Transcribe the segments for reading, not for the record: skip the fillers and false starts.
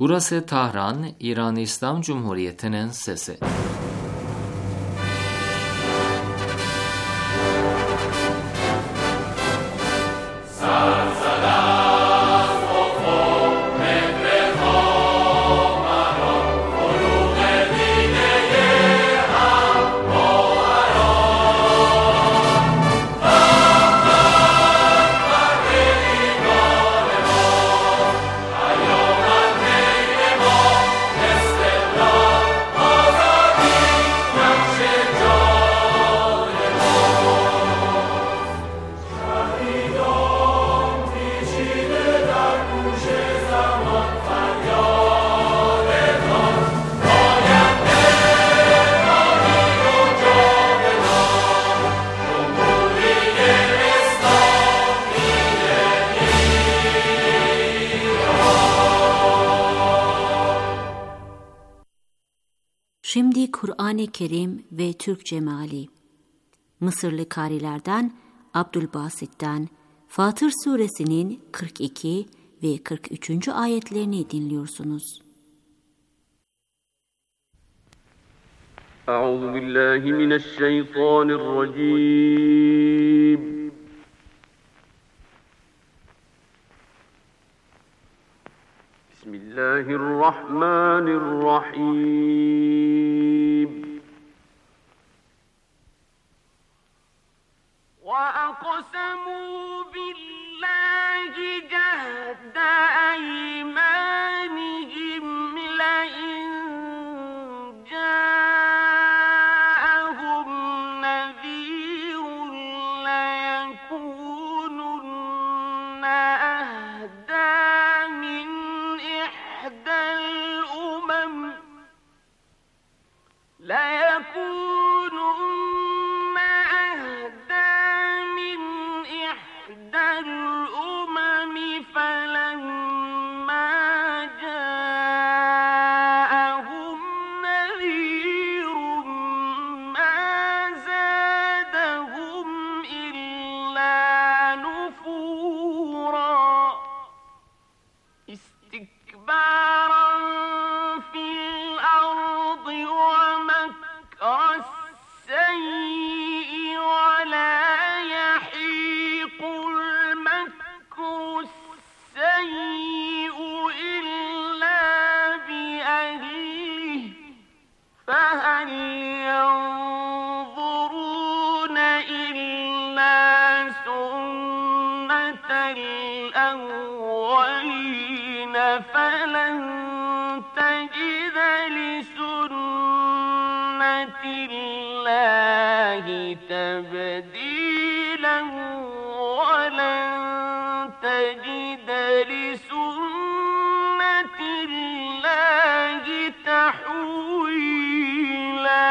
Burası Tahran, İran İslam Cumhuriyeti'nin sesi. Şimdi Kur'an-ı Kerim ve Türkçe meali. Mısırlı karilerden Abdülbasit'ten Fatır suresinin 42 ve 43. ayetlerini dinliyorsunuz. Euzubillahimineşşeytanirracim. Bismillahirrahmanirrahim. وَأَقْسَمُوا بِاللَّهِ جَهْدَ أَيْمَانِهِمْ لَئِن جَاءَهُمْ نَذِيرٌ لَيَكُونُنَّ أَهْدَىٰ مِنْ إِحْدَى الْأُمَمِ فلما جاءهم نذير ما زادهم إلا نفورا استكبارا في الأرض ومكر السيء ولا يحيق المكر السيء إلا بأهله فهل ينظرون إلا سنة الأولين فلن تجد لسنة الله تبديلا ولن تجد لسنة الله تحويلا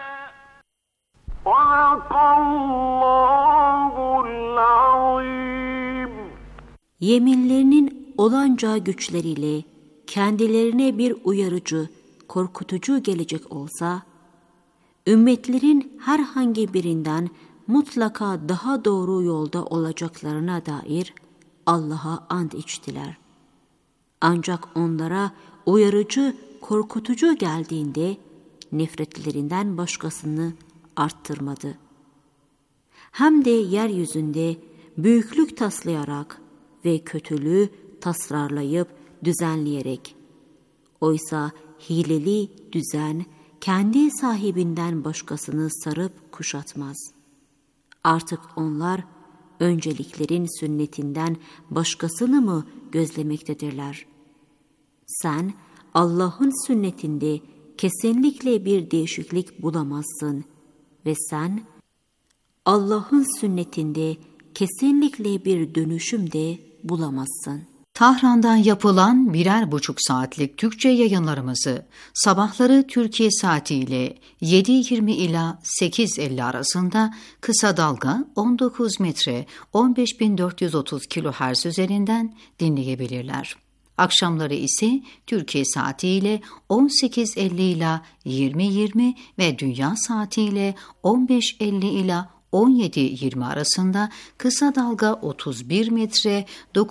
صدق الله العظيم. Yeminlerinin olanca güçleriyle kendilerine bir uyarıcı, korkutucu gelecek olsa, ümmetlerin herhangi birinden mutlaka daha doğru yolda olacaklarına dair Allah'a and içtiler. Ancak onlara uyarıcı, korkutucu geldiğinde nefretlerinden başkasını arttırmadı. Hem de yeryüzünde büyüklük taslayarak ve kötülüğü tasarlayıp düzenleyerek. Oysa hileli düzen kendi sahibinden başkasını sarıp kuşatmaz. Artık onlar önceliklerin sünnetinden başkasını mı gözlemektedirler? Sen Allah'ın sünnetinde kesinlikle bir değişiklik bulamazsın ve sen Allah'ın sünnetinde kesinlikle bir dönüşüm de bulamazsın. Tahran'dan yapılan 1,5 saatlik Türkçe yayınlarımızı sabahları Türkiye saatiyle 7:20 ila 8:50 arasında kısa dalga 19 metre 15.430 kHz üzerinden dinleyebilirler. Akşamları ise Türkiye saatiyle 18:50 ila 20:20 ve dünya saatiyle 15:50 ila 17-20 arasında, kısa dalga 31 metre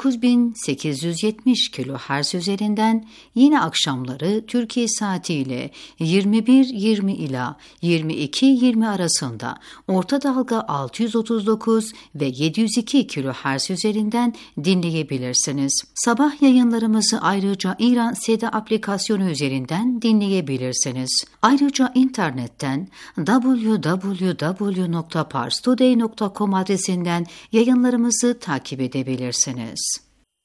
9870 kHz üzerinden, yine akşamları Türkiye saatiyle 21:20 ila 22:20 arasında orta dalga 639 ve 702 kHz üzerinden dinleyebilirsiniz. Sabah yayınlarımızı ayrıca İran Seda aplikasyonu üzerinden dinleyebilirsiniz. Ayrıca internetten www.parstoday.com adresinden yayınlarımızı takip edebilirsiniz.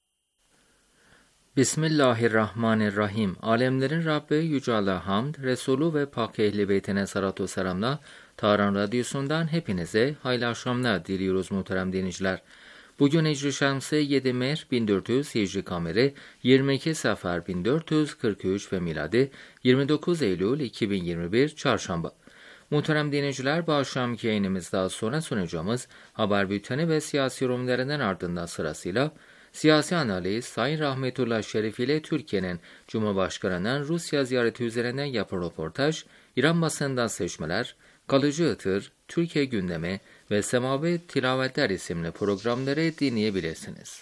Bismillahirrahmanirrahim. Alemlerin Rabbi Yüce Allah'a hamd, Resulü ve Pak Ehl-i Beytine salatu selamla Tahran Radyosu'ndan hepinize hayırlı akşamlar diliyoruz muhterem dinleyiciler. Bugün Hicri Şemsi 7 Mehr 1400, Hicri Kameri 22 Safer 1443 ve miladi 29 Eylül 2021 Çarşamba. Muhterem dinleyiciler, bu akşamki yayınımızda sonra sunacağımız haber bülteni ve siyasi yorumlarından ardından sırasıyla siyasi analiz, Sayın Rahmetullah Şerif ile Türkiye'nin Cumhurbaşkanı'nın Rusya ziyareti üzerinden yapılan röportaj, İran basından seçmeler, Kalıcı Itır, Türkiye gündemi ve Semavi Tilavetler isimli programları dinleyebilirsiniz.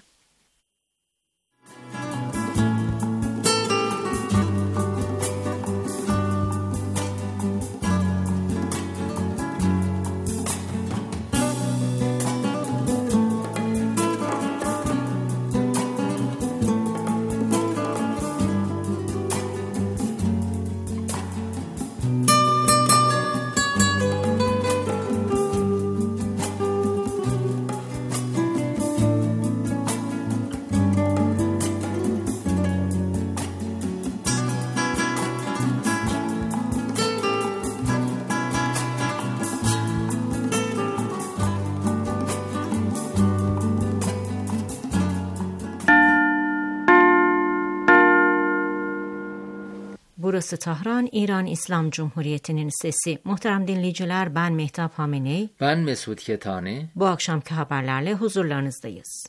Burası Tahran, İran İslam Cumhuriyeti'nin sesi. Muhterem dinleyiciler, ben Mehtap Hameney. Ben Mesut Ketani. Bu akşamki haberlerle huzurlarınızdayız.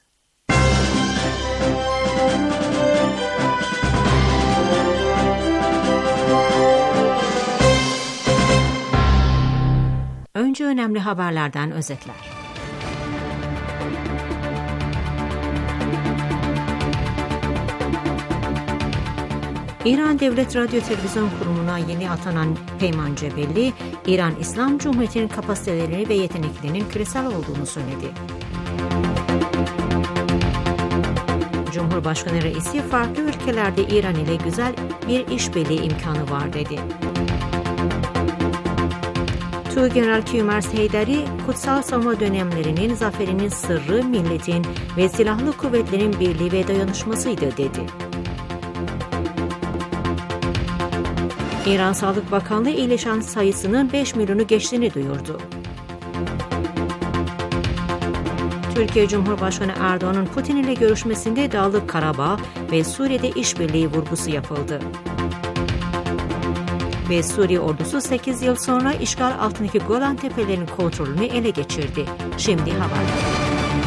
Önce önemli haberlerden özetler. İran Devlet Radyo Televizyon Kurumu'na yeni atanan Peyman Cebelli, İran İslam Cumhuriyeti'nin kapasiteleri ve yeteneklerinin küresel olduğunu söyledi. Cumhurbaşkanı Reisi, farklı ülkelerde İran ile güzel bir işbirliği imkanı var dedi. Tuğgeneral Kümers Heydari, kutsal savunma dönemlerinin zaferinin sırrı milletin ve silahlı kuvvetlerin birliği ve dayanışmasıydı dedi. İran Sağlık Bakanlığı iyileşen sayısının 5 milyonu geçtiğini duyurdu. Türkiye Cumhurbaşkanı Erdoğan'ın Putin ile görüşmesinde Dağlık Karabağ ve Suriye'de işbirliği vurgusu yapıldı. Ve Suriye ordusu 8 yıl sonra işgal altındaki Golan Tepelerinin kontrolünü ele geçirdi. Şimdi haberler.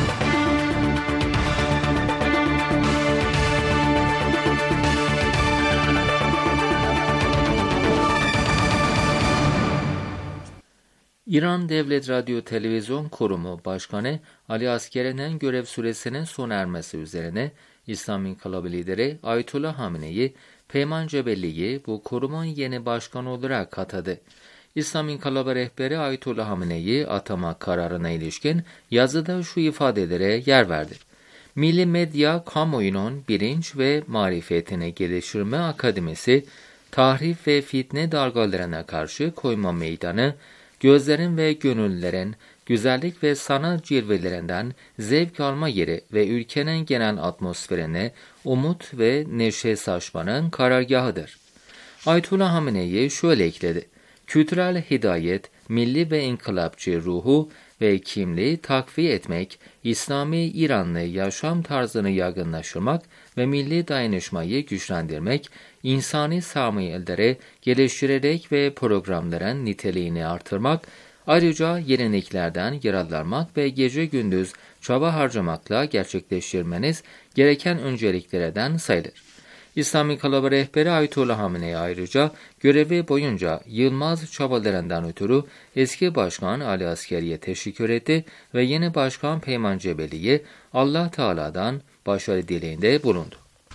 İran Devlet Radyo Televizyon Kurumu Başkanı Ali Askeri'nin görev süresinin sona ermesi üzerine İslam İnkılabı lideri Ayetullah Hamene'yi, Peyman Cebelli'yi bu kurumun yeni başkanı olarak atadı. İslam İnkılabı rehberi Ayetullah Hamene'yi atama kararına ilişkin yazıda şu ifadelere yer verdi. Milli Medya Kamuoyunun Bilinç ve Marifetini Geliştirme Akademisi, tahrif ve fitne dalgalarına karşı koyma meydanı, gözlerin ve gönüllülerin güzellik ve sanat cilvelerinden zevk alma yeri ve ülkenin genel atmosferine umut ve neşe saçmanın karargahıdır. Ayetullah Hamene'yi şöyle ekledi. Kültürel hidayet, milli ve inkılapçı ruhu ve kimliği takviye etmek, İslami İranlı yaşam tarzını yaygınlaştırmak ve milli dayanışmayı güçlendirmek, insani sağmayelleri geliştirerek ve programların niteliğini artırmak, ayrıca geleneklerden yararlanmak ve gece gündüz çaba harcamakla gerçekleştirmeniz gereken önceliklerden sayılır. İslam İnkılabı rehberi Ayetullah Hamenei ayrıca görevi boyunca yılmaz çabalarından ötürü eski başkan Ali Askeri'ye teşekkür etti ve yeni başkan Peyman Cebeli'ye Allah Teala'dan başarı dileğinde bulundu.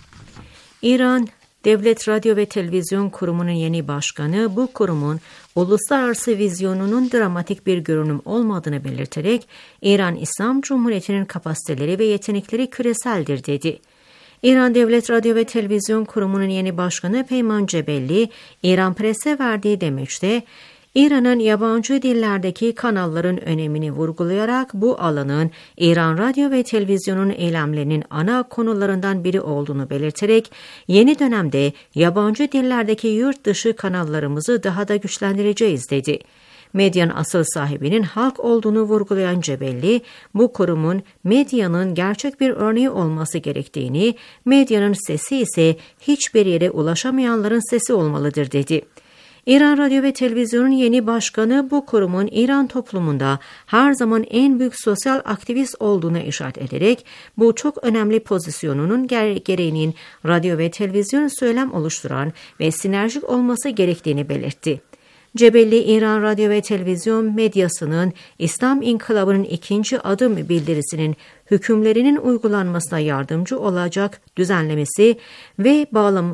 İran Devlet Radyo ve Televizyon Kurumu'nun yeni başkanı bu kurumun uluslararası vizyonunun dramatik bir görünüm olmadığını belirterek İran İslam Cumhuriyeti'nin kapasiteleri ve yetenekleri küreseldir dedi. İran Devlet Radyo ve Televizyon Kurumu'nun yeni başkanı Peyman Cebeli, İran Pres'e verdiği demeçte, İran'ın yabancı dillerdeki kanalların önemini vurgulayarak bu alanın İran Radyo ve Televizyon'un eylemlerinin ana konularından biri olduğunu belirterek, yeni dönemde yabancı dillerdeki yurt dışı kanallarımızı daha da güçlendireceğiz dedi. Medyanın asıl sahibinin halk olduğunu vurgulayan Cebelli, bu kurumun medyanın gerçek bir örneği olması gerektiğini, medyanın sesi ise hiçbir yere ulaşamayanların sesi olmalıdır dedi. İran Radyo ve Televizyon'un yeni başkanı bu kurumun İran toplumunda her zaman en büyük sosyal aktivist olduğuna işaret ederek bu çok önemli pozisyonunun gereğinin radyo ve televizyon söylem oluşturan ve sinerjik olması gerektiğini belirtti. Cebelli, İran Radyo ve Televizyon medyasının İslam İnkılabı'nın ikinci adım bildirisinin hükümlerinin uygulanmasına yardımcı olacak düzenlemesi ve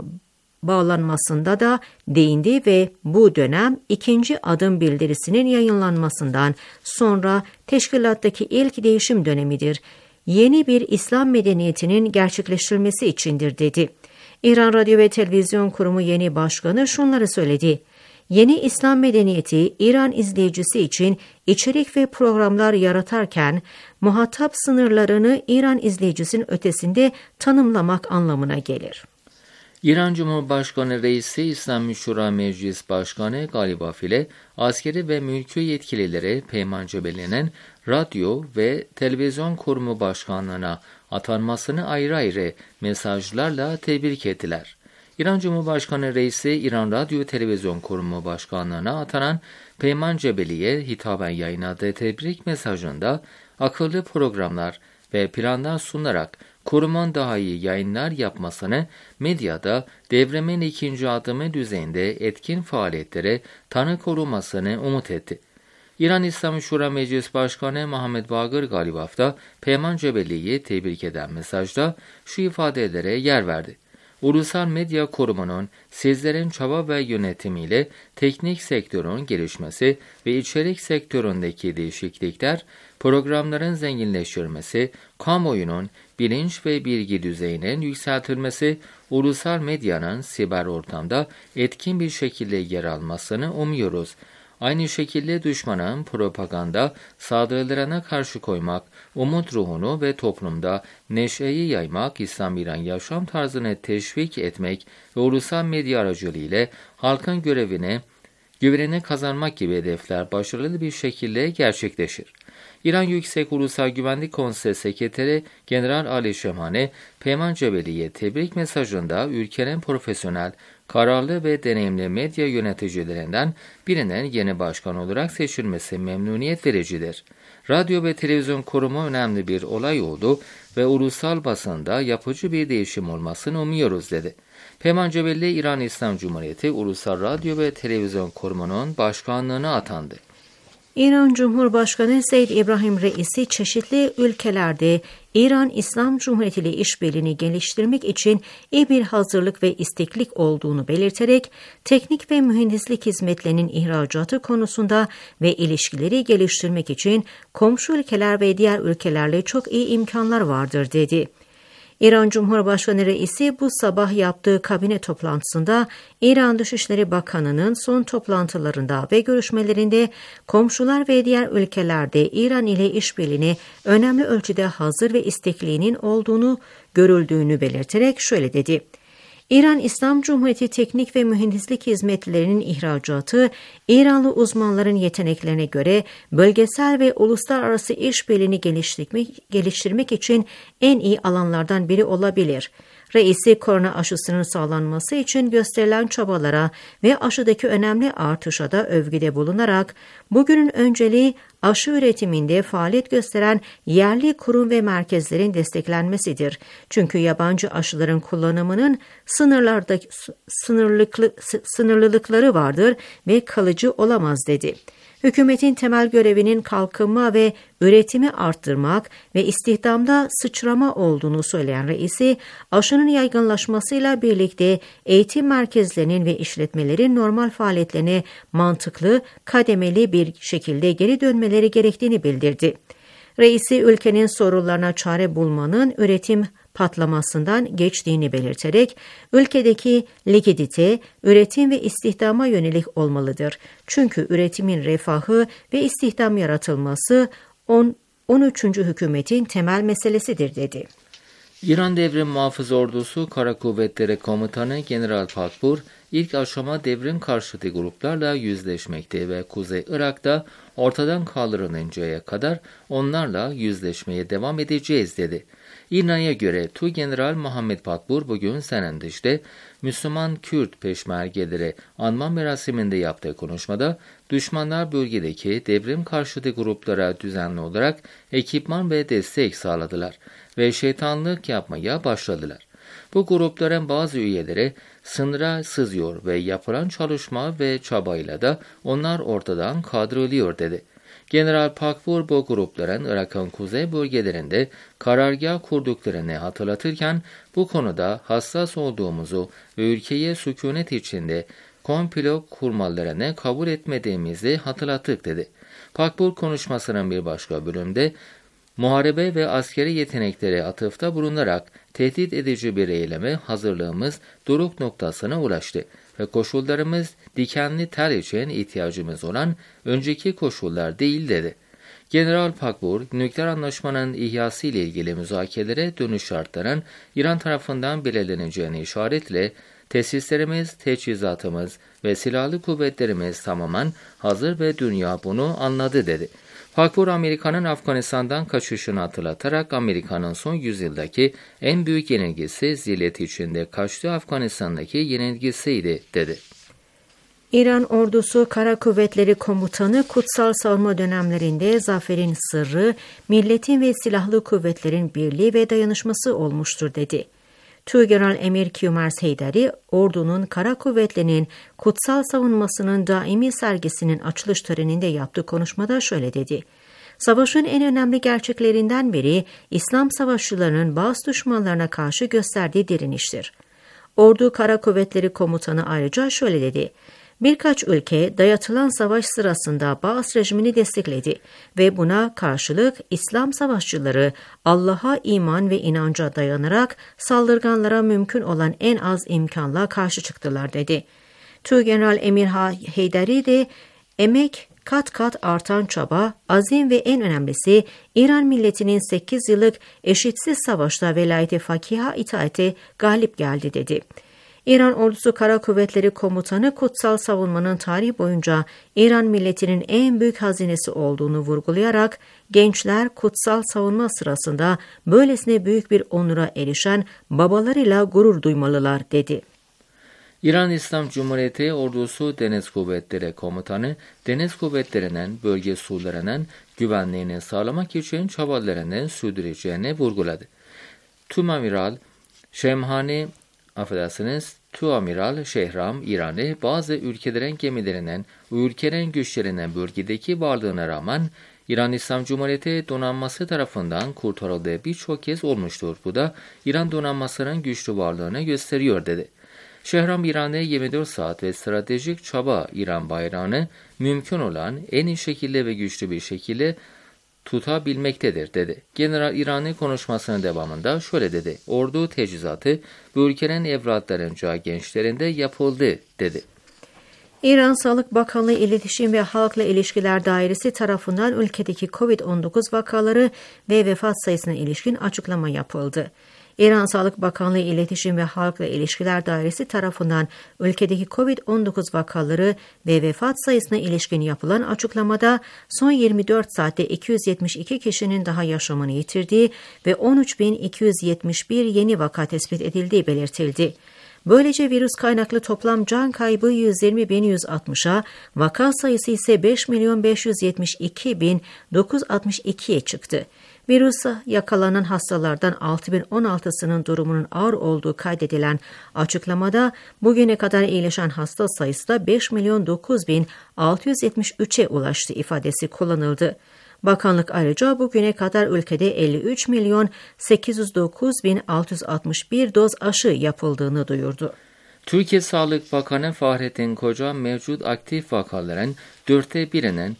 bağlanmasında da değindi ve bu dönem ikinci adım bildirisinin yayınlanmasından sonra teşkilattaki ilk değişim dönemidir. Yeni bir İslam medeniyetinin gerçekleştirilmesi içindir dedi. İran Radyo ve Televizyon Kurumu yeni başkanı şunları söyledi. Yeni İslam medeniyeti İran izleyicisi için içerik ve programlar yaratarken muhatap sınırlarını İran izleyicisinin ötesinde tanımlamak anlamına gelir. İran Cumhurbaşkanı Reisi İslami Şura Meclis Başkanı Galibaf ile askeri ve mülki yetkililere Peyman Cebeli'nin radyo ve televizyon kurumu başkanlığına atanmasını ayrı ayrı mesajlarla tebrik ettiler. İran Cumhurbaşkanı Reisi İran Radyo Televizyon Kurumu Başkanlığı'na atanan Peyman Cebeli'ye hitaben yayınladığı tebrik mesajında akıllı programlar ve planlar sunarak kurumun daha iyi yayınlar yapmasını, medyada devrimin ikinci adımı düzeyinde etkin faaliyetlere tanık olunmasını umut etti. İran İslami Şura Meclis Başkanı Muhammed Bagır Galibaf da Peyman Cebeli'yi tebrik eden mesajda şu ifadelere yer verdi. Ulusal Medya Kurumu'nun sizlerin çaba ve yönetimiyle teknik sektörün gelişmesi ve içerik sektöründeki değişiklikler, programların zenginleştirilmesi, kamuoyunun bilinç ve bilgi düzeyinin yükseltilmesi, ulusal medyanın siber ortamda etkin bir şekilde yer almasını umuyoruz. Aynı şekilde düşmanın propaganda saldırılarına karşı koymak, umut ruhunu ve toplumda neşeyi yaymak, İslam-İran yaşam tarzını teşvik etmek ve ulusal medya aracılığıyla halkın güvenini kazanmak gibi hedefler başarılı bir şekilde gerçekleşir. İran Yüksek Ulusal Güvenlik Konseyi Sekreteri General Ali Şemhani, Peyman Cebeli'ye tebrik mesajında ülkenin profesyonel, kararlı ve deneyimli medya yöneticilerinden birinin yeni başkan olarak seçilmesi memnuniyet vericidir. Radyo ve Televizyon Kurumu önemli bir olay oldu ve ulusal basında yapıcı bir değişim olmasını umuyoruz dedi. Peyman Cebeli, İran İslam Cumhuriyeti Ulusal Radyo ve Televizyon Kurumu'nun başkanlığına atandı. İran Cumhurbaşkanı Seyyid İbrahim Reisi çeşitli ülkelerde İran İslam Cumhuriyeti ile işbirliğini geliştirmek için iyi bir hazırlık ve isteklik olduğunu belirterek teknik ve mühendislik hizmetlerinin ihracatı konusunda ve ilişkileri geliştirmek için komşu ülkeler ve diğer ülkelerle çok iyi imkanlar vardır dedi. İran Cumhurbaşkanı Reisi bu sabah yaptığı kabine toplantısında İran Dışişleri Bakanı'nın son toplantılarında ve görüşmelerinde komşular ve diğer ülkelerde İran ile işbirliğine önemli ölçüde hazır ve istekliğinin olduğunu görüldüğünü belirterek şöyle dedi. İran İslam Cumhuriyeti teknik ve mühendislik hizmetlerinin ihracatı, İranlı uzmanların yeteneklerine göre bölgesel ve uluslararası işbirliğini geliştirmek için en iyi alanlardan biri olabilir. Reisi korona aşısının sağlanması için gösterilen çabalara ve aşıdaki önemli artışa da övgüde bulunarak bugünün önceliği aşı üretiminde faaliyet gösteren yerli kurum ve merkezlerin desteklenmesidir. Çünkü yabancı aşıların kullanımının sınırlılıkları vardır ve kalıcı olamaz dedi. Hükümetin temel görevinin kalkınma ve üretimi arttırmak ve istihdamda sıçrama olduğunu söyleyen reisi, aşının yaygınlaşmasıyla birlikte eğitim merkezlerinin ve işletmelerin normal faaliyetlerine mantıklı, kademeli bir şekilde geri dönmeleri gerektiğini bildirdi. Reisi, ülkenin sorunlarına çare bulmanın üretim patlamasından geçtiğini belirterek, ülkedeki likidite, üretim ve istihdama yönelik olmalıdır. Çünkü üretimin refahı ve istihdam yaratılması 13. hükümetin temel meselesidir dedi. İran Devrim Muhafız Ordusu Kara Kuvvetleri Komutanı General Pakpur, ilk aşama devrim karşıtı gruplarla yüzleşmekte ve Kuzey Irak'ta ortadan kaldırılıncaya kadar onlarla yüzleşmeye devam edeceğiz dedi. İRNA'ya göre Tuğgeneral Muhammed Pakpur bugün Senendiş'te Müslüman Kürt peşmergeleri anma merasiminde yaptığı konuşmada düşmanlar bölgedeki devrim karşıtı gruplara düzenli olarak ekipman ve destek sağladılar ve şeytanlık yapmaya başladılar. Bu grupların bazı üyeleri sınıra sızıyor ve yapılan çalışma ve çabayla da onlar ortadan kaldırılıyor dedi. General Pakpur bu grupların Irak'ın kuzey bölgelerinde karargah kurduklarını hatırlatırken bu konuda hassas olduğumuzu ve ülkeye sükunet içinde komplo kurmalarını kabul etmediğimizi hatırlattık dedi. Pakpur konuşmasının bir başka bölümde muharebe ve askeri yeteneklere atıfta bulunarak tehdit edici bir eyleme hazırlığımız doruk noktasına ulaştı ve koşullarımız dikenli tel için ihtiyacımız olan önceki koşullar değil dedi. General Pakpur, nükleer anlaşmanın ihyası ile ilgili müzakerelere dönüş şartlarının İran tarafından belirleneceğini işaretle tesislerimiz, teçhizatımız ve silahlı kuvvetlerimiz tamamen hazır ve dünya bunu anladı dedi. Pakpur, Amerika'nın Afganistan'dan kaçışını hatırlatarak Amerika'nın son yüzyıldaki en büyük yenilgisi zillet içinde kaçtığı Afganistan'daki yenilgisiydi dedi. İran ordusu Kara Kuvvetleri Komutanı kutsal savunma dönemlerinde zaferin sırrı, milletin ve silahlı kuvvetlerin birliği ve dayanışması olmuştur dedi. Tuğgeneral Emir Kümers Heydari, ordunun Kara Kuvvetleri'nin kutsal savunmasının daimi sergisinin açılış töreninde yaptığı konuşmada şöyle dedi. Savaşın en önemli gerçeklerinden biri İslam savaşçılarının bazı düşmanlarına karşı gösterdiği direniştir. Ordu Kara Kuvvetleri Komutanı ayrıca şöyle dedi. Birkaç ülke dayatılan savaş sırasında Baas rejimini destekledi ve buna karşılık İslam savaşçıları Allah'a iman ve inanca dayanarak saldırganlara mümkün olan en az imkanla karşı çıktılar dedi. Tuğgeneral Emir Heydari de emek, kat kat artan çaba, azim ve en önemlisi İran milletinin 8 yıllık eşitsiz savaşta velayet-i fakiha itaate galip geldi dedi. İran Ordusu Kara Kuvvetleri Komutanı kutsal savunmanın tarih boyunca İran milletinin en büyük hazinesi olduğunu vurgulayarak gençler kutsal savunma sırasında böylesine büyük bir onura erişen babalarıyla gurur duymalılar dedi. İran İslam Cumhuriyeti Ordusu Deniz Kuvvetleri Komutanı, Deniz Kuvvetleri'nin bölge sularının güvenliğini sağlamak için çabalarını sürdüreceğini vurguladı. Tuamiral Şehram İran'ı bazı ülkelerin gemilerinin ülkenin güçlerinin bölgedeki varlığına rağmen İran İslam Cumhuriyeti donanması tarafından kurtarıldığı birçok kez olmuştur. Bu da İran donanmasının güçlü varlığını gösteriyor dedi. Şehram İran'ı 24 saat ve stratejik çaba İran bayrağını mümkün olan en iyi şekilde ve güçlü bir şekilde tutabilmektedir dedi. General İran'ı konuşmasının devamında şöyle dedi. Ordu teçhizatı bu ülkenin evlatlarınca gençlerinde yapıldı dedi. İran Sağlık Bakanlığı İletişim ve Halkla İlişkiler Dairesi tarafından ülkedeki COVID-19 vakaları ve vefat sayısına ilişkin açıklama yapıldı. İran Sağlık Bakanlığı İletişim ve Halkla İlişkiler Dairesi tarafından ülkedeki COVID-19 vakaları ve vefat sayısına ilişkin yapılan açıklamada son 24 saatte 272 kişinin daha yaşamını yitirdiği ve 13.271 yeni vaka tespit edildiği belirtildi. Böylece virüs kaynaklı toplam can kaybı 120.160'a, vaka sayısı ise 5.572.962'ye çıktı. Virüse yakalanan hastalardan 6.016'sının durumunun ağır olduğu kaydedilen açıklamada bugüne kadar iyileşen hasta sayısı da 5.009.673'e ulaştı ifadesi kullanıldı. Bakanlık ayrıca bugüne kadar ülkede 53.809.661 doz aşı yapıldığını duyurdu. Türkiye Sağlık Bakanı Fahrettin Koca mevcut aktif vakaların 1/4'inin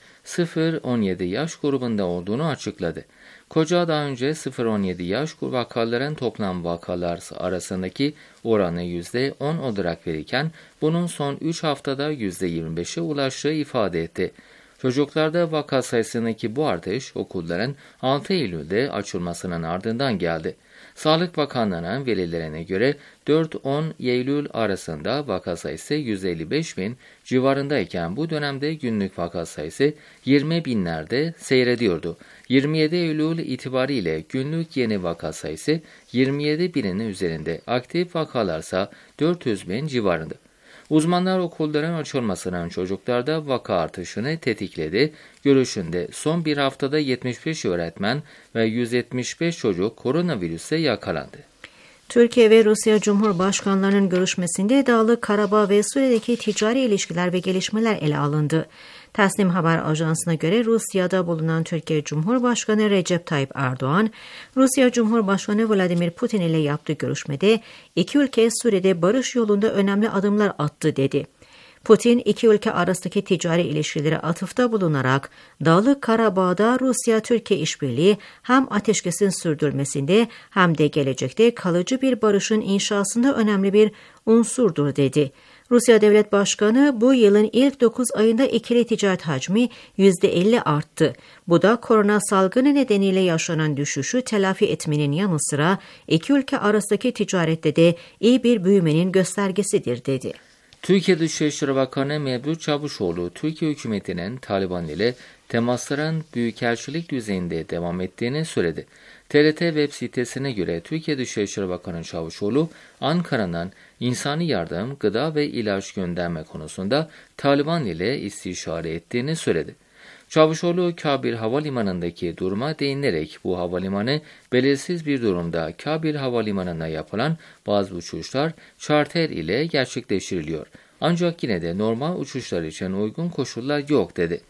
0-17 yaş grubunda olduğunu açıkladı. Koca daha önce 0-17 yaş vakaların toplam vakalar arasındaki oranı %10 olarak verirken bunun son 3 haftada %25'e ulaştığı ifade etti. Çocuklarda vaka sayısındaki bu artış okulların 6 Eylül'de açılmasının ardından geldi. Sağlık Bakanlığı'nın verilerine göre 4-10 Eylül arasında vaka sayısı 155.000 civarındayken bu dönemde günlük vaka sayısı 20.000'lerde seyrediyordu. 27 Eylül itibariyle günlük yeni vaka sayısı 27.000'in üzerinde, aktif vakalarsa 400.000 civarında. Uzmanlar okulların açılmasının çocuklarda vaka artışını tetikledi. Görüşünde son bir haftada 75 öğretmen ve 175 çocuk koronavirüse yakalandı. Türkiye ve Rusya Cumhurbaşkanlarının görüşmesinde Dağlık Karabağ ve Suriye'deki ticari ilişkiler ve gelişmeler ele alındı. Tasnim Haber Ajansı'na göre Rusya'da bulunan Türkiye Cumhurbaşkanı Recep Tayyip Erdoğan, Rusya Cumhurbaşkanı Vladimir Putin ile yaptığı görüşmede iki ülke Suriye'de barış yolunda önemli adımlar attı dedi. Putin, iki ülke arasındaki ticari ilişkilere atıfta bulunarak Dağlık Karabağ'da Rusya-Türkiye işbirliği hem ateşkesin sürdürülmesinde hem de gelecekte kalıcı bir barışın inşasında önemli bir unsurdur dedi. Rusya Devlet Başkanı bu yılın ilk 9 ayında ikili ticaret hacmi %50 arttı. Bu da korona salgını nedeniyle yaşanan düşüşü telafi etmenin yanı sıra iki ülke arasındaki ticarette de iyi bir büyümenin göstergesidir dedi. Türkiye Dışişleri Bakanı Mevlüt Çavuşoğlu, Türkiye hükümetinin Taliban ile temasların büyükelçilik düzeyinde devam ettiğini söyledi. TRT web sitesine göre Türkiye Dışişleri Bakanı Çavuşoğlu, Ankara'nın insani yardım, gıda ve ilaç gönderme konusunda Taliban ile istişare ettiğini söyledi. Çavuşoğlu, Kabil Havalimanı'ndaki duruma değinerek bu havalimanı belirsiz bir durumda Kabil Havalimanı'na yapılan bazı uçuşlar charter ile gerçekleştiriliyor. Ancak yine de normal uçuşlar için uygun koşullar yok dedi.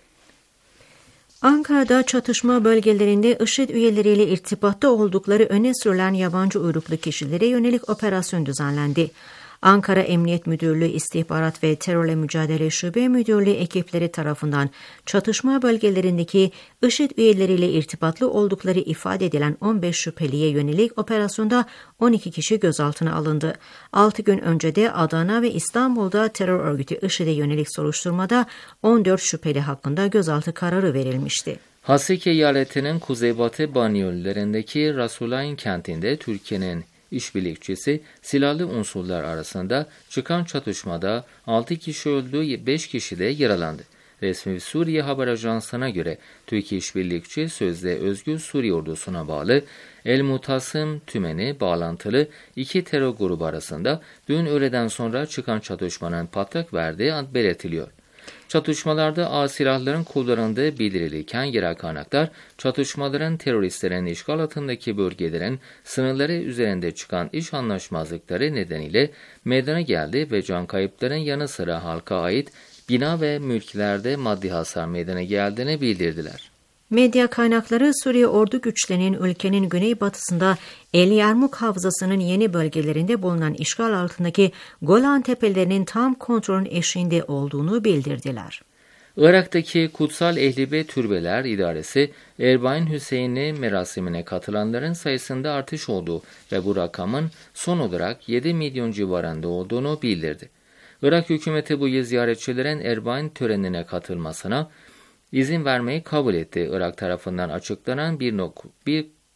Ankara'da çatışma bölgelerinde IŞİD üyeleriyle irtibatta oldukları öne sürülen yabancı uyruklu kişilere yönelik operasyon düzenlendi. Ankara Emniyet Müdürlüğü İstihbarat ve Terörle Mücadele Şube Müdürlüğü ekipleri tarafından çatışma bölgelerindeki IŞİD üyeleriyle irtibatlı oldukları ifade edilen 15 şüpheliye yönelik operasyonda 12 kişi gözaltına alındı. 6 gün önce de Adana ve İstanbul'da terör örgütü IŞİD'e yönelik soruşturmada 14 şüpheli hakkında gözaltı kararı verilmişti. Haseki eyaletinin kuzeybatı banliyölerindeki Rasulayn kentinde Türkiye'nin işbirlikçisi silahlı unsurlar arasında çıkan çatışmada 6 kişi öldü, 5 kişi de yaralandı. Resmi Suriye Haber Ajansı'na göre Türkiye işbirlikçi sözde Özgür Suriye Ordusu'na bağlı El Mutasım tümeni bağlantılı iki terör grubu arasında dün öğleden sonra çıkan çatışmanın patlak verdiği belirtiliyor. Çatışmalarda ağır silahların kullanıldığı bildirilirken yerel kaynaklar çatışmaların teröristlerin işgal altındaki bölgelerin sınırları üzerinde çıkan iş anlaşmazlıkları nedeniyle meydana geldi ve can kayıpların yanı sıra halka ait bina ve mülklerde maddi hasar meydana geldiğini bildirdiler. Medya kaynakları Suriye ordu güçlerinin ülkenin güneybatısında El Yarmuk Havzası'nın yeni bölgelerinde bulunan işgal altındaki Golan Tepelerinin tam kontrolün eşiğinde olduğunu bildirdiler. Irak'taki Kutsal Ehli Türbeler İdaresi, Erbain Hüseyin'i merasimine katılanların sayısında artış olduğu ve bu rakamın son olarak 7 milyon civarında olduğunu bildirdi. Irak hükümeti bu yıl ziyaretçilerin Erbain törenine katılmasına izin vermeyi kabul etti. Irak tarafından açıklanan bir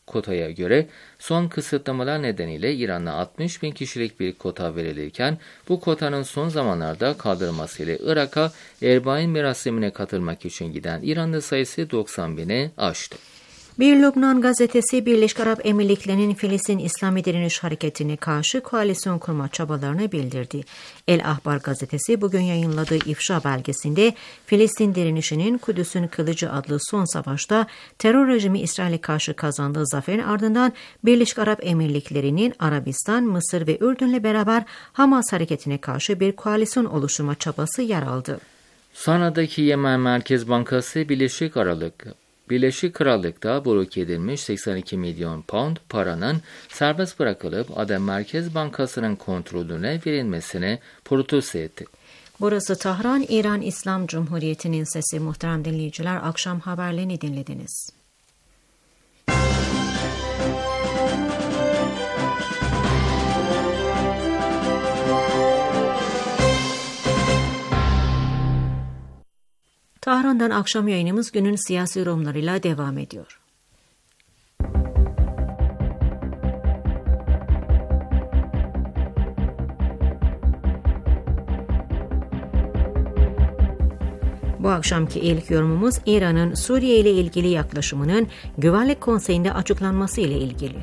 kotaya göre son kısıtlamalar nedeniyle İran'a 60 bin kişilik bir kota verilirken bu kotanın son zamanlarda kaldırılmasıyla Irak'a Erbain merasimine katılmak için giden İranlı sayısı 90 bini aştı. Bir Lübnan gazetesi Birleşik Arap Emirlikleri'nin Filistin İslami Direniş Hareketi'ne karşı koalisyon kurma çabalarını bildirdi. El Ahbar gazetesi bugün yayınladığı ifşa belgesinde Filistin direnişinin Kudüs'ün Kılıcı adlı son savaşta terör rejimi İsrail'e karşı kazandığı zaferin ardından Birleşik Arap Emirlikleri'nin Arabistan, Mısır ve Ürdün'le beraber Hamas hareketine karşı bir koalisyon oluşturma çabası yer aldı. Sana'daki Yemen Merkez Bankası Birleşik Krallık'ta blok edilmiş 82 milyon pound paranın serbest bırakılıp Adem Merkez Bankası'nın kontrolüne verilmesine protesto etti. Burası Tahran, İran İslam Cumhuriyeti'nin sesi. Muhterem dinleyiciler, akşam haberlerini dinlediniz. Tahran'dan akşam yayınımız günün siyasi yorumlarıyla devam ediyor. Bu akşamki ilk yorumumuz İran'ın Suriye ile ilgili yaklaşımının Güvenlik Konseyi'nde açıklanması ile ilgili.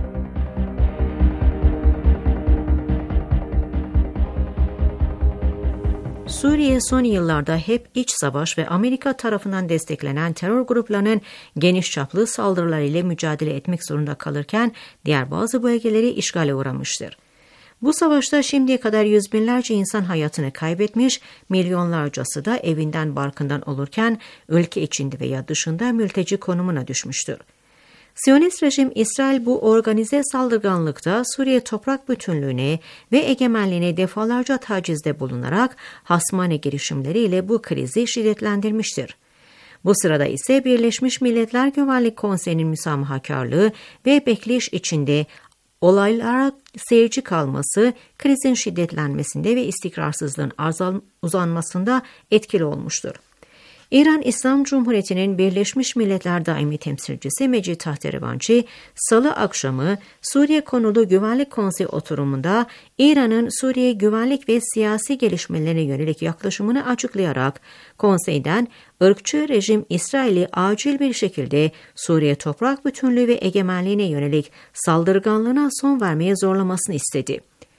Suriye son yıllarda hep iç savaş ve Amerika tarafından desteklenen terör gruplarının geniş çaplı saldırılarıyla mücadele etmek zorunda kalırken diğer bazı bölgeleri işgale uğramıştır. Bu savaşta şimdiye kadar yüz binlerce insan hayatını kaybetmiş, milyonlarcası da evinden barkından olurken ülke içinde veya dışında mülteci konumuna düşmüştür. Siyonist rejim İsrail bu organize saldırganlıkta Suriye toprak bütünlüğüne ve egemenliğine defalarca tacizde bulunarak hasmane girişimleriyle bu krizi şiddetlendirmiştir. Bu sırada ise Birleşmiş Milletler Güvenlik Konseyi'nin müsamahakarlığı ve bekleyiş içinde olaylara seyirci kalması, krizin şiddetlenmesinde ve istikrarsızlığın uzanmasında etkili olmuştur. İran İslam Cumhuriyeti'nin Birleşmiş Milletler Daimi Temsilcisi Mecid Tahterevanci, Salı akşamı Suriye konulu Güvenlik Konseyi oturumunda İran'ın Suriye güvenlik ve siyasi gelişmelerine yönelik yaklaşımını açıklayarak konseyden ırkçı rejim İsrail'i acil bir şekilde Suriye toprak bütünlüğü ve egemenliğine yönelik saldırganlığına son vermeye zorlamasını istedi.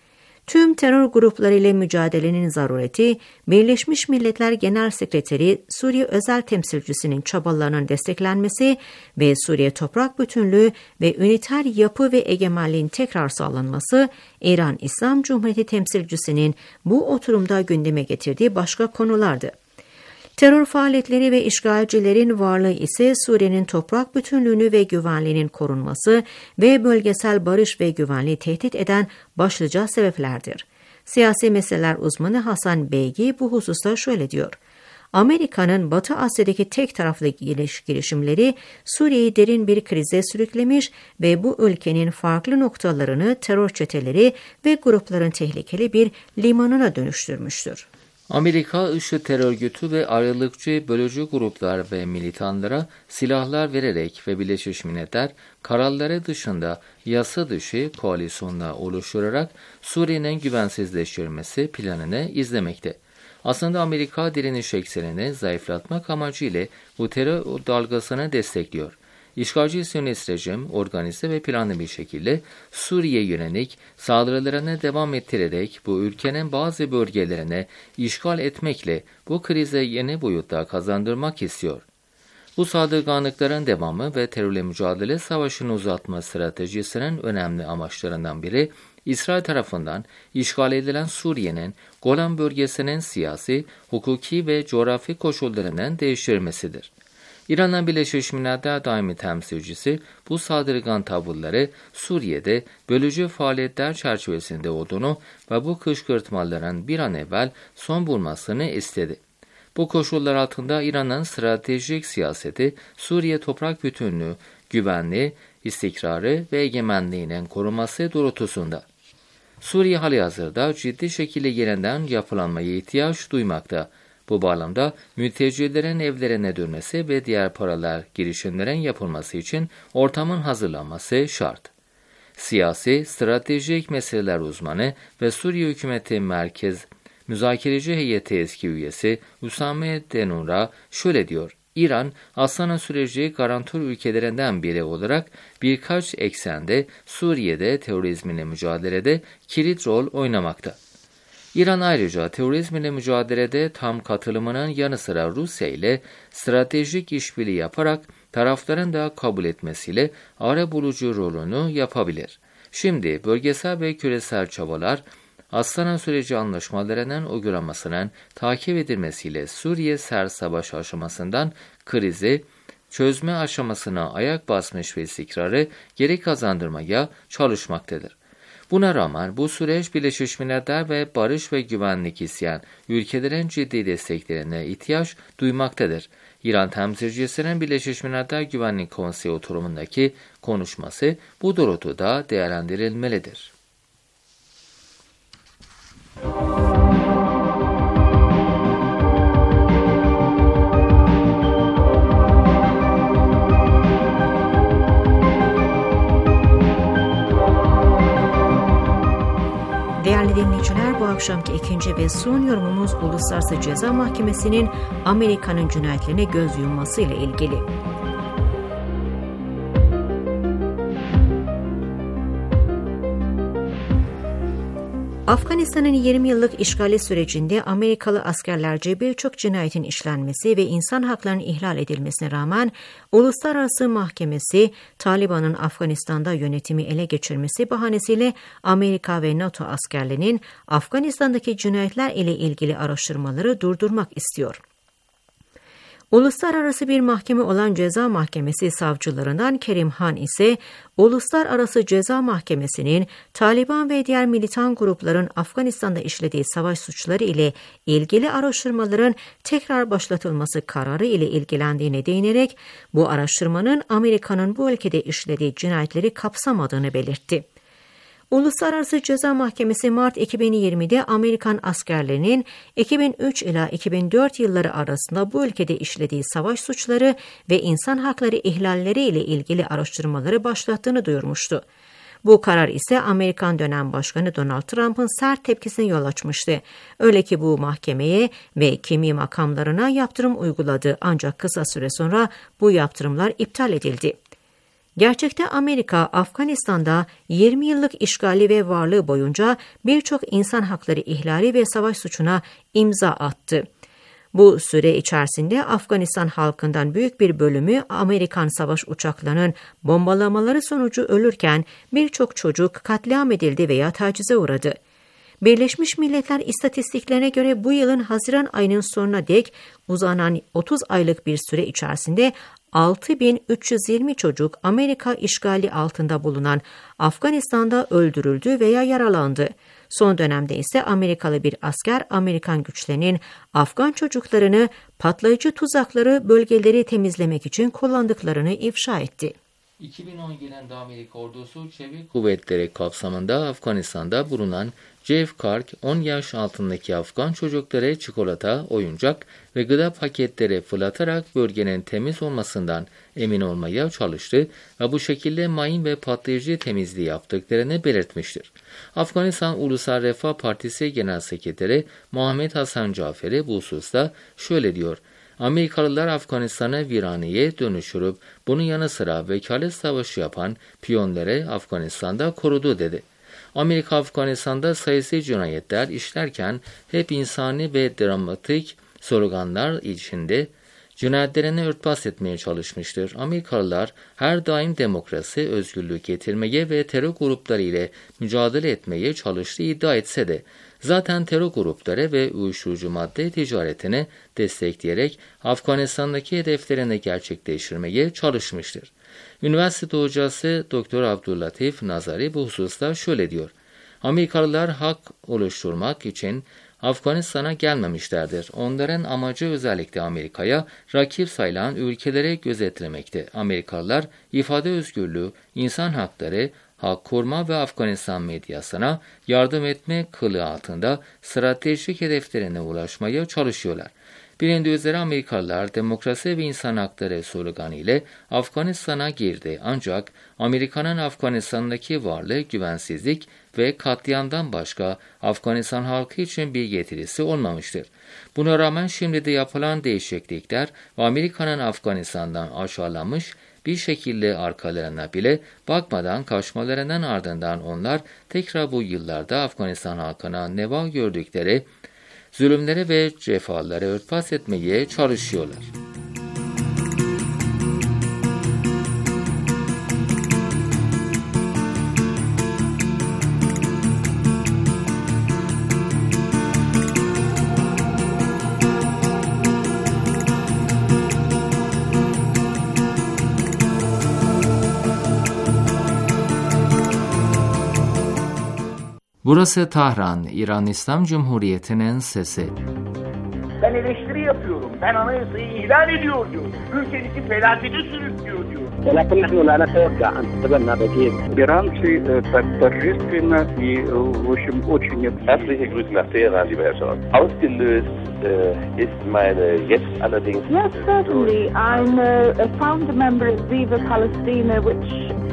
Tüm terör grupları ile mücadelenin zarureti, Birleşmiş Milletler Genel Sekreteri Suriye Özel Temsilcisinin çabalarının desteklenmesi ve Suriye toprak bütünlüğü ve üniter yapı ve egemenliğin tekrar sağlanması, İran İslam Cumhuriyeti temsilcisinin bu oturumda gündeme getirdiği başka konulardı. Terör faaliyetleri ve işgalcilerin varlığı ise Suriye'nin toprak bütünlüğünü ve güvenliğinin korunması ve bölgesel barış ve güvenliği tehdit eden başlıca sebeplerdir. Siyasi meseleler uzmanı Hasan Beygi bu hususta şöyle diyor. Amerika'nın Batı Asya'daki tek taraflı girişimleri Suriye'yi derin bir krize sürüklemiş ve bu ülkenin farklı noktalarını terör çeteleri ve grupların tehlikeli bir limanına dönüştürmüştür. Amerika, IŞİD terör örgütü ve ayrılıkçı, bölücü gruplar ve militanlara silahlar vererek ve Birleşmiş Milletler kararları dışında yasa dışı koalisyonla oluşturarak Suriye'nin güvensizleştirilmesi planını izlemekte. Aslında Amerika direniş eksenini zayıflatmak amacıyla bu terör dalgasını destekliyor. İşgalci Siyonist rejim organize ve planlı bir şekilde Suriye'ye yönelik saldırılarını devam ettirerek bu ülkenin bazı bölgelerine işgal etmekle bu krize yeni boyutlar kazandırmak istiyor. Bu saldırganlıkların devamı ve terörle mücadele savaşını uzatma stratejisinin önemli amaçlarından biri, İsrail tarafından işgal edilen Suriye'nin Golan bölgesinin siyasi, hukuki ve coğrafi koşullarının değiştirilmesidir. İran'ın Birleşmiş Milletler Daimi Temsilcisi bu saldırgan tavırları Suriye'de bölücü faaliyetler çerçevesinde olduğunu ve bu kışkırtmaların bir an evvel son bulmasını istedi. Bu koşullar altında İran'ın stratejik siyaseti Suriye toprak bütünlüğü, güvenliği, istikrarı ve egemenliğinin korunması doğrultusunda. Suriye halihazırda ciddi şekilde yeniden yapılanmaya ihtiyaç duymakta. Bu bağlamda mültecilerin evlerine dönmesi ve diğer paralel girişimlerin yapılması için ortamın hazırlanması şart. Siyasi, stratejik meseleler uzmanı ve Suriye Hükümeti Merkez Müzakereci Heyeti eski üyesi Usame Denura şöyle diyor: İran, Astana süreci garantör ülkelerinden biri olarak birkaç eksende Suriye'de terörizmle mücadelede kilit rol oynamakta. İran ayrıca terörizmle mücadelede tam katılımının yanı sıra Rusya ile stratejik işbirliği yaparak tarafların da kabul etmesiyle arabulucu rolünü yapabilir. Şimdi bölgesel ve küresel çabalar Astana süreci anlaşmalarının uygulanmasının takip edilmesiyle Suriye savaş aşamasından krizi çözme aşamasına ayak basmış ve istikrarı geri kazandırmaya çalışmaktadır. Buna rağmen bu süreç Birleşmiş Milletler ve barış ve güvenlik isteyen ülkelerin ciddi desteklerine ihtiyaç duymaktadır. İran temsilcisinin Birleşmiş Milletler Güvenlik Konseyi oturumundaki konuşması bu doğrultuda değerlendirilmelidir. Değerli dinleyiciler, bu akşamki ikinci ve son yorumumuz Uluslararası Ceza Mahkemesi'nin Amerika'nın cinayetlerine göz yumması ile ilgili. Afganistan'ın 20 yıllık işgali sürecinde Amerikalı askerlerce birçok cinayetin işlenmesi ve insan haklarının ihlal edilmesine rağmen Uluslararası Mahkemesi, Taliban'ın Afganistan'da yönetimi ele geçirmesi bahanesiyle Amerika ve NATO askerlerinin Afganistan'daki cinayetler ile ilgili araştırmaları durdurmak istiyor. Uluslararası bir mahkeme olan Ceza Mahkemesi savcılarından Kerim Han ise Uluslararası Ceza Mahkemesi'nin Taliban ve diğer militan grupların Afganistan'da işlediği savaş suçları ile ilgili araştırmaların tekrar başlatılması kararı ile ilgilendiğine değinerek bu araştırmanın Amerika'nın bu ülkede işlediği cinayetleri kapsamadığını belirtti. Uluslararası Ceza Mahkemesi Mart 2020'de Amerikan askerlerinin 2003 ila 2004 yılları arasında bu ülkede işlediği savaş suçları ve insan hakları ihlalleri ile ilgili araştırmaları başlattığını duyurmuştu. Bu karar ise Amerikan dönem başkanı Donald Trump'ın sert tepkisine yol açmıştı. Öyle ki bu mahkemeye ve kimi makamlarına yaptırım uyguladı, ancak kısa süre sonra bu yaptırımlar iptal edildi. Gerçekte Amerika, Afganistan'da 20 yıllık işgali ve varlığı boyunca birçok insan hakları ihlali ve savaş suçuna imza attı. Bu süre içerisinde Afganistan halkından büyük bir bölümü Amerikan savaş uçaklarının bombalamaları sonucu ölürken birçok çocuk katliam edildi veya tacize uğradı. Birleşmiş Milletler istatistiklerine göre bu yılın Haziran ayının sonuna dek uzanan 30 aylık bir süre içerisinde 6.320 çocuk Amerika işgali altında bulunan Afganistan'da öldürüldü veya yaralandı. Son dönemde ise Amerikalı bir asker Amerikan güçlerinin Afgan çocuklarını patlayıcı tuzakları bölgeleri temizlemek için kullandıklarını ifşa etti. 2010 yılında Amerika ordusu çevik kuvvetleri kapsamında Afganistan'da bulunan Jeff Clark 10 yaş altındaki Afgan çocuklara çikolata, oyuncak ve gıda paketleri fırlatarak bölgenin temiz olmasından emin olmaya çalıştı ve bu şekilde mayın ve patlayıcı temizliği yaptıklarını belirtmiştir. Afganistan Ulusal Refah Partisi Genel Sekreteri Muhammed Hasan Caferi bu hususta şöyle diyor: Amerikalılar Afganistan'ı viraneye dönüştürüp bunun yanı sıra vekalet savaşı yapan piyonları Afganistan'da korudu dedi. Amerika Afganistan'da sayısız cinayetler işlerken hep insani ve dramatik sloganlar içinde cinayetlerini örtbas etmeye çalışmıştır. Amerikalılar her daim demokrasi, özgürlük getirmeye ve terör grupları ile mücadele etmeye çalıştığı iddia etse de zaten terör grupları ve uyuşturucu madde ticaretini destekleyerek Afganistan'daki hedeflerini gerçekleştirmeye çalışmıştır. Üniversite hocası Dr. Abdüllatif Nazari bu hususta şöyle diyor: Amerikalılar hak oluşturmak için Afganistan'a gelmemişlerdir. Onların amacı özellikle Amerika'ya rakip sayılan ülkelere gözetlemekti. Amerikalılar ifade özgürlüğü, insan hakları, hak koruma ve Afganistan medyasına yardım etme kılığı altında stratejik hedeflerine ulaşmaya çalışıyorlar. Bilindiği üzere Amerikalılar demokrasi ve insan hakları sloganı ile Afganistan'a girdi. Ancak Amerika'nın Afganistan'daki varlığı güvensizlik ve katliamdan başka Afganistan halkı için bir getirisi olmamıştır. Buna rağmen şimdi de yapılan değişiklikler ve Amerika'nın Afganistan'dan aşağılanmış bir şekilde arkalarına bile bakmadan kaçmalarının ardından onlar tekrar bu yıllarda Afganistan halkına neva gördükleri zulümleri ve cefaları örtbas etmeye çalışıyorlar. Burası Tahran, İran İslam Cumhuriyeti'nin sesi. Ben eleştiri yapıyorum. Ben anayasayı ihlal ediyor diyor. Ülkemizi felakete sürüklüyor diyor. ولكن نحن لا نتوقع أن تتبنى بديل. Iran торжественно и, в общем, очень... Herzliche Grüße nach Teheran, lieber Herr Scholz. Ausgelöst ist meine jetzt allerdings... Yes, certainly. I'm a founder member of Viva Palestina, which...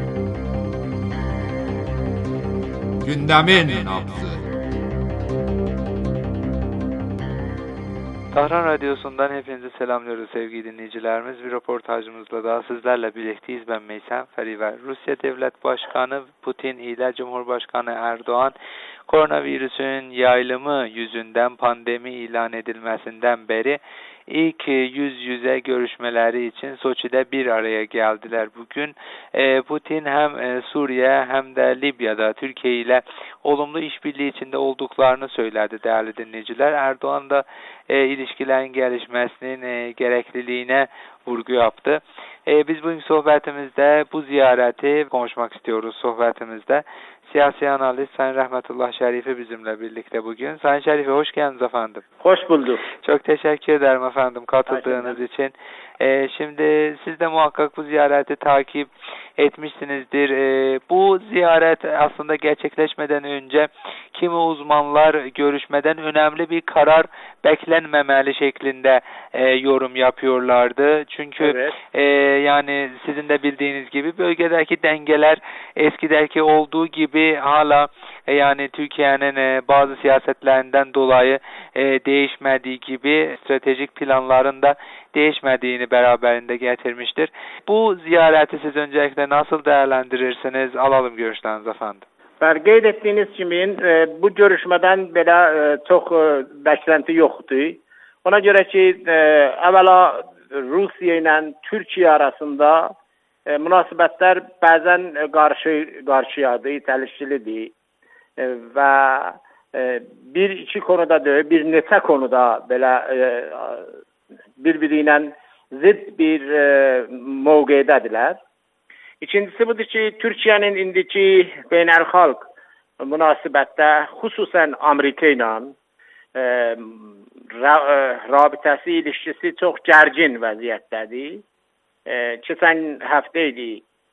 Gündemin nabzı. Tahran Radyosu'ndan hepinizi selamlıyoruz sevgili dinleyicilerimiz. Bir röportajımızla daha sizlerle birlikteyiz. Ben Meysem Feriver. Rusya Devlet Başkanı Putin ile Cumhurbaşkanı Erdoğan koronavirüsün yayılımı yüzünden pandemi ilan edilmesinden beri ilk yüz yüze görüşmeleri için Soçi'de bir araya geldiler bugün. Putin hem Suriye hem de Libya'da Türkiye ile olumlu işbirliği içinde olduklarını söyledi değerli dinleyiciler. Erdoğan da ilişkilerin gelişmesinin gerekliliğine vurgu yaptı. Biz bugün sohbetimizde bu ziyareti konuşmak istiyoruz sohbetimizde. Siyasi analist Sayın Rahmetullah Şerifi bizimle birlikte bugün. Sayın Şerifi hoş geldiniz efendim. Hoş bulduk. Çok teşekkür ederim efendim katıldığınız için. Şimdi siz de muhakkak bu ziyareti takip etmişsinizdir. Bu ziyaret aslında gerçekleşmeden önce kimi uzmanlar görüşmeden önemli bir karar beklenmemeli şeklinde yorum yapıyorlardı. Çünkü yani sizin de bildiğiniz gibi bölgedeki dengeler eskideki olduğu gibi hala yani Türkiye'nin bazı siyasetlerinden dolayı değişmediği gibi stratejik planlarında değişmediğini beraberinde getirmiştir. Bu ziyareti siz öncelikle nasıl değerlendirirsiniz? Alalım görüşlerinizi efendim. Qeyd etdiyiniz kimi bu görüşmeden belə çox beklenti yoktu. Ona göre ki evvela Rusya ile Türkiye arasında münasibətlər bəzən qarşıyadı, itəlişçilidir və bir-iki konuda deyil, bir neçə konuda belə birbiriyle zıt bir mövqeydədirlər. İkincisi budur ki, Türkiye'nin indiki beynəlxalq münasibətdə xüsusən Amerika ilə rabitəsi, ilişkisi çox gərgin vəziyyətdədir. Keçən həftə idi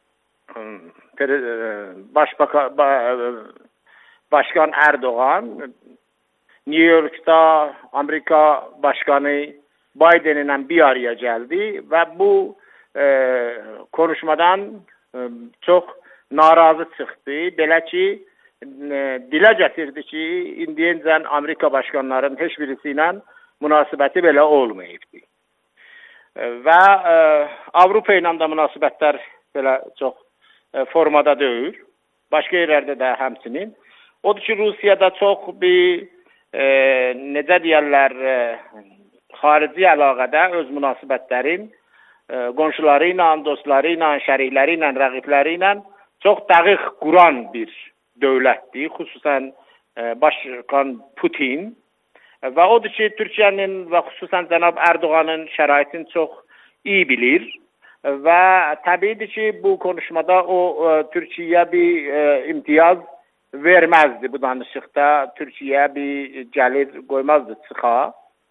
Başkan Erdoğan New York'ta Amerika Başkanı Biden ile bir araya geldi ve bu konuşmadan çok narazı çıktı. Belə ki dilə gətirdi ki, indiyəcən Amerika başkanlarının heç birisiyle münasibəti belə olmayıbdı. Və Avropa ilə də münasibətlər belə çox formada deyil. Başqa yerlərdə də həmçinin. Odur ki, Rusiyada çox bir necə deyərlər xarici əlaqədə öz münasibətlərin qonşuları ilə, dostları ilə, şərikləri ilə, rəqibləri ilə çox dəqiq quran bir dövlətdir. Xüsusən Başkan Putin. Və odur ki, Türkiyənin və xüsusən cənab Erdoğan'ın şəraitini çox iyi bilir. Və təbiidir ki, bu konuşmada o Türkiyəyə bir imtiyaz verməzdi bu danışıqda. Türkiyəyə bir gəlir qoymazdı çıxa.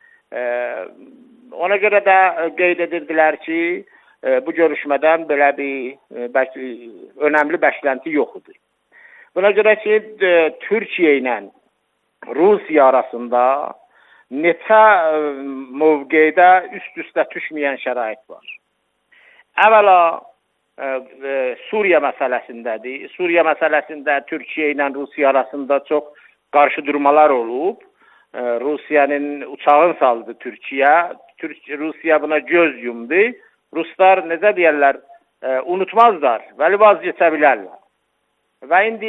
Ona görə də qeyd edirdilər ki, bu görüşmədən belə bir önəmli bəklenti yoxdur. Buna görə ki, Türkiyə ilə Rusiya arasında neçə mövqedə üst-üstə düşməyən şərait var. Əvvəla Suriya məsələsindədir. Suriya məsələsində Türkiyə ilə Rusiya arasında çox qarşıdurmalar olub. Rusiyanın uçağın saldı Türkiyə. Rusiya buna göz yumdu. Ruslar necə deyərlər, unutmazlar, vəli vaz keçə bilərlər. Və indi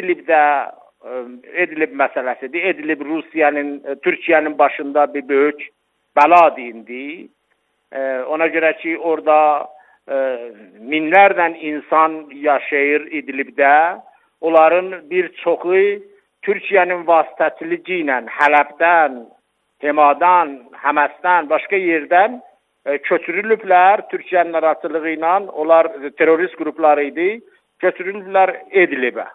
Edlib məsələsidir. Edlib Türkiyənin başında bir böyük bəladır indi. Ona görə ki, orada minlərlə insan yaşayır İdlibdə. Onların bir çoxu Türkiyənin vasitəçiliyi ilə Hələbdən, Hemadan, Həməsdən, başqa yerdən köçürülüblər. Türkiyənin aracılığı ilə, onlar terörist qrupları idi, köçürülüblər Edlibə.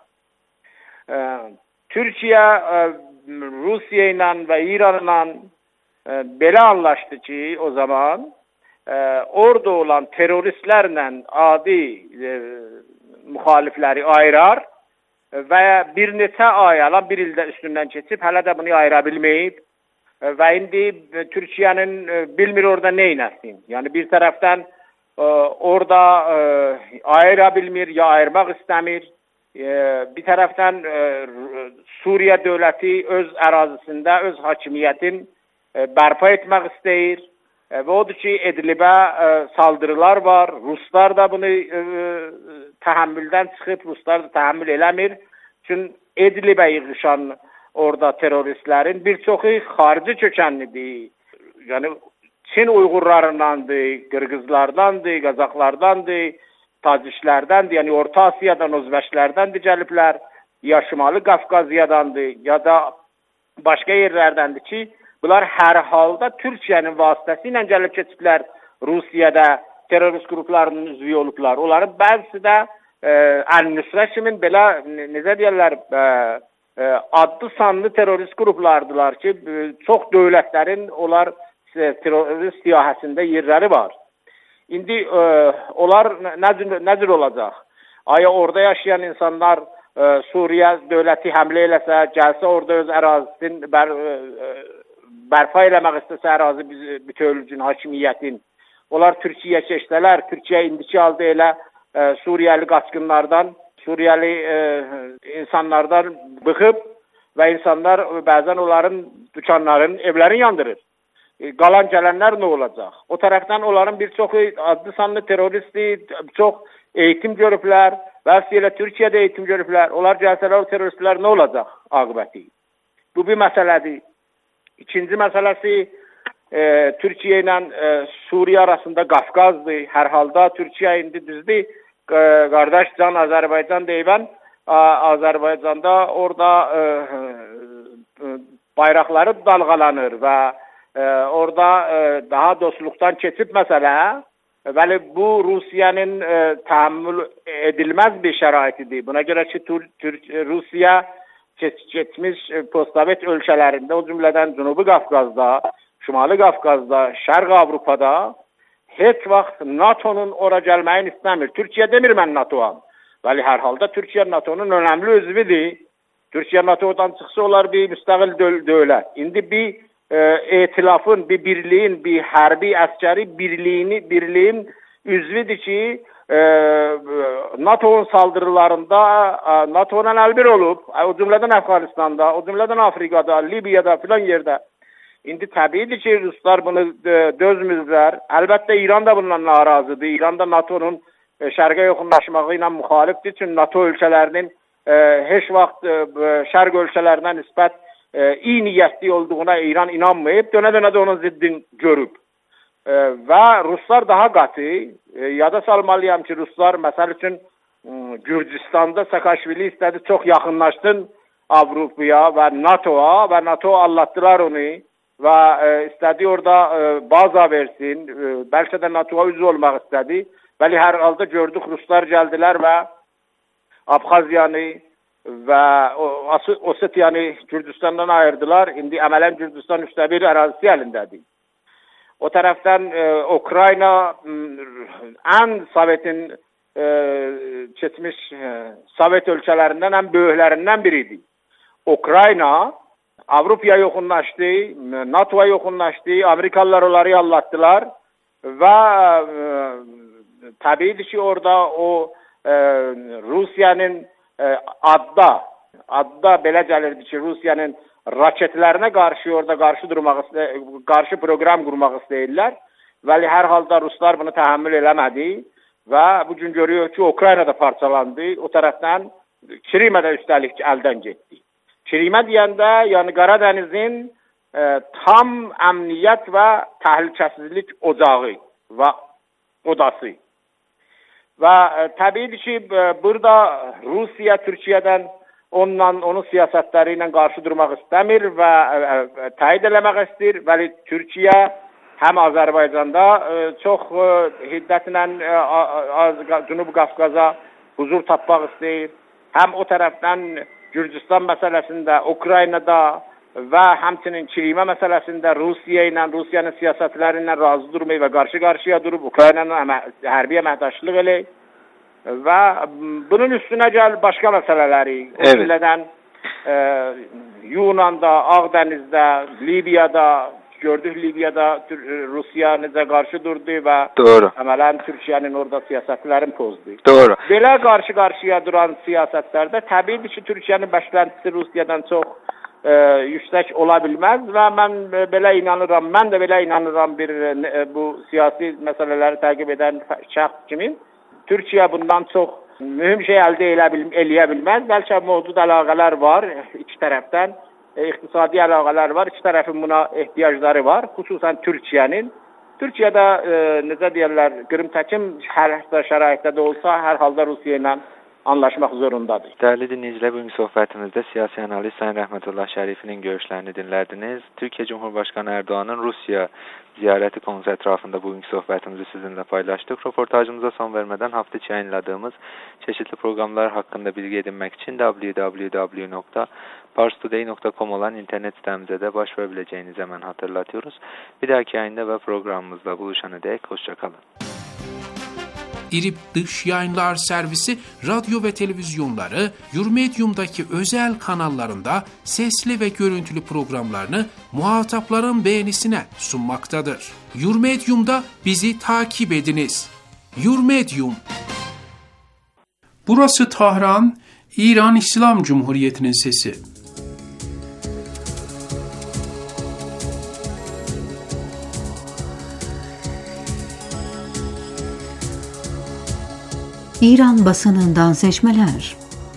Türkiyə Rusiya ilə və İranla belə anlaşdı ki, o zaman orada olan teröristlərlə adi müxalifləri ayırar və bir neçə ay, bir ildə üstündən keçib, hələ də bunu ayıra bilməyib və indi Türkiyənin bilmir orada nə etsin. Yəni bir tərəfdən orada ayıra bilmir, ya ayırmaq istəmir. Bir tərəfdən Suriya dövləti öz ərazisində öz hakimiyyətin bərpa etmək istəyir. Və odur ki, Edlibə saldırılar var. Ruslar da bunu təhəmmüldən çıxıb, Ruslar da təhəmmül eləmir. Çünki Edlibə yığışan orada teröristlərin bir çoxu xarici kökənlidir. Yəni Çin Uyğurlarındandır, Qırğızlardandır, Qazaxlardandır, Taciklərdəndir, yəni Orta Asiyadan, Özbəklərdəndir gəliblər, ya Şimali Qafqaziyadandır, ya da başqa yerlərdəndir ki, bunlar hər halda Türkiyənin vasitəsi ilə gəlib keçiblər Rusiyada terörist qruplarının üzvü olublar. Onların bəzisi də Əl-Nüsrə kimi belə, necə deyərlər, adlı sanlı terörist qruplardılar ki, çox dövlətlərin onlar terörist siyahəsində yerləri var. İndi onlar nə cür olacaq? Aya orada yaşayan insanlar Suriya dövləti həmlə eləsə, gəlsə orada öz ərazisini bərpa eləmək istəsə ərazi bütövlücün, hakimiyyətin. Onlar Türkiyəyə keçdələr. Türkiyə indiki halda elə Suriyəli qaçqınlardan, Suriyəli insanlardan bıxıb və insanlar bəzən onların dükanların, evlərini yandırır. Qalan gələnlər nə olacaq? O tərəfdən onların bir çoxu adlı sanlı teröristdir, çox eğitim görüblər və elə Türkiyədə eğitim görüblər. Onlar gəlsələr o teröristlər nə olacaq aqibəti? Bu bir məsələdir. İkinci məsələsi Türkiyə ilə Suriya arasında Qafqazdır. Hər halda Türkiyə indi düzdür. Qardaş can Azərbaycan deyibən, Azərbaycanda orada bayraqları dalğalanır və orada daha dostluqdan keçib məsələ. Bəli, bu Rusiyanın təhammül edilməz bir şəraitidir. Buna görə ki, Rusiya keçmiş postsovet ölkələrində, o cümlədən Cənubi Qafqazda, Şimali Qafqazda, Şərq Avropada heç vaxt NATO'nun ora gəlməyini istəmir. Türkiyə demir mən NATO'am. Bəli, hər halda Türkiyə NATO'nun önəmli üzvüdür. Türkiyə NATO'dan çıxsa olar bir müstəqil dövlət. İndi bir etilafın, bir birliyin, bir hərbi əskəri birliyin üzvüdür ki, NATO'nun saldırılarında NATO'dan əlbir olub, o cümlədən Əfqanistanda, o cümlədən Afrikada, Libiyada filan yerdə. İndi təbiidir ki, Ruslar bunu dözmürlər. Əlbəttə İran da bundan narazıdır. İran da NATO'nun şərqə yaxınlaşmağı ilə müxalifdir. Çünki NATO ölkələrinin heç vaxt şərq ölkələrinə nisbət iyi niyyətli olduğuna İran inanmayıb. Dönə-dönə də onun ziddini görüb. Və Ruslar daha qatı. Yada salmalıyam ki, Ruslar məsəl üçün Gürcistanda Saakashvili istədi çox yaxınlaşsın Avropaya və NATO'ya və NATO allatdılar onu və istədi orada baza versin. Bəlkə də NATO'ya üzv olmaq istədi. Bəli, hər halda gördük Ruslar gəldilər və Abxaziyanı və Osetiyanı Gürcistandan ayırdılar. İndi əmələn Gürcistan 3/1 ərazisi əlindədir. O tərəfdən Ukrayna ən Sovetin keçmiş Sovet ölkələrindən ən böyüklərindən biridir. Ukrayna Avrupa'ya yoğunlaştı, NATO'ya yoğunlaştı, Amerikalılar onları yallattılar ve tabii ki orada o Rusya'nın adda belə gəlirdi ki, Rusya'nın raketlerine karşı program kurmak istəyirlər. Vəli hər halda Ruslar bunu təhammül eləmədi və bugün görüyor ki, Ukrayna'da parçalandı. O tərəfdən Krim'də üstəlik əldən getdi. Krim'ə deyəndə, yəni Qaradeniz'in tam əmniyyət və təhlükəsizlik ocağı və odası. Və təbii ki, burada Rusiya Türkiyədən onun siyasətləri ilə qarşı durmaq istəmir və təyid eləmək istəyir. Vəli Türkiyə həm Azərbaycanda çox hiddətlə Cənubi Qafqaza huzur tapmaq istəyir. Həm o tərəfdən Gürcistan məsələsində, Ukraynada və həmçinin Krimə məsələsində Rusiyanın siyasətləri ilə razı durmayı və qarşı-qarşıya durub Ukraynanın hərbi əməkdaşlıq eləyir. Və bunun üstünə gəl başqa məsələləri. O cümlədən Yunan'da, Ağdeniz'də, Libya'da gördük, Libya'da Rusya necə qarşı durdu və əmələn Türkiyənin orada siyasətlərini pozdu. Doğru. Belə qarşı-qarşıya duran siyasətlərdə təbiidir ki, Türkiyənin bəşləntisi Rusiyadan çox yüksək ola bilməz və mən də belə inanıram bu siyasi məsələləri təqib edən şəxs kimi. Türkiyə bundan çox mühüm şey əldə eləyə bilməz. Bəlkə mövcud əlaqələr var iki tərəfdən. İqtisadi əlaqələr var. İki tərəfin buna ehtiyacları var. Xüsusən Türkiyənin. Türkiyədə necə deyirlər, qırım-təkim hər şəraitdə də olsa, hər halda Rusiya ilə anlaşmaq zorundadır. Değerli dinleyiciler, bugünkü sohbetimizde siyasi analist Sayın Rəhmətullah Şərifinin görüşlerini dinlədiniz. Türkiye Cumhurbaşkanı Erdoğan'ın Rusya ziyareti konusu etrafında bugünkü sohbetimizi sizinle paylaştık. Röportajımıza son vermeden hafta içi yayınladığımız çeşitli programlar hakkında bilgi edinmek için www.parstoday.com olan internet sitemize de başvurabileceğinizi hemen hatırlatıyoruz. Bir dahaki yayında ve programımızda buluşana dek hoşçakalın. İrib Dış Yayınlar Servisi radyo ve televizyonları Yurmedium'daki özel kanallarında sesli ve görüntülü programlarını muhatapların beğenisine sunmaktadır. Yurmedium'da bizi takip ediniz. Yurmedium. Burası Tahran, İran İslam Cumhuriyeti'nin sesi. İran basınından seçmeler.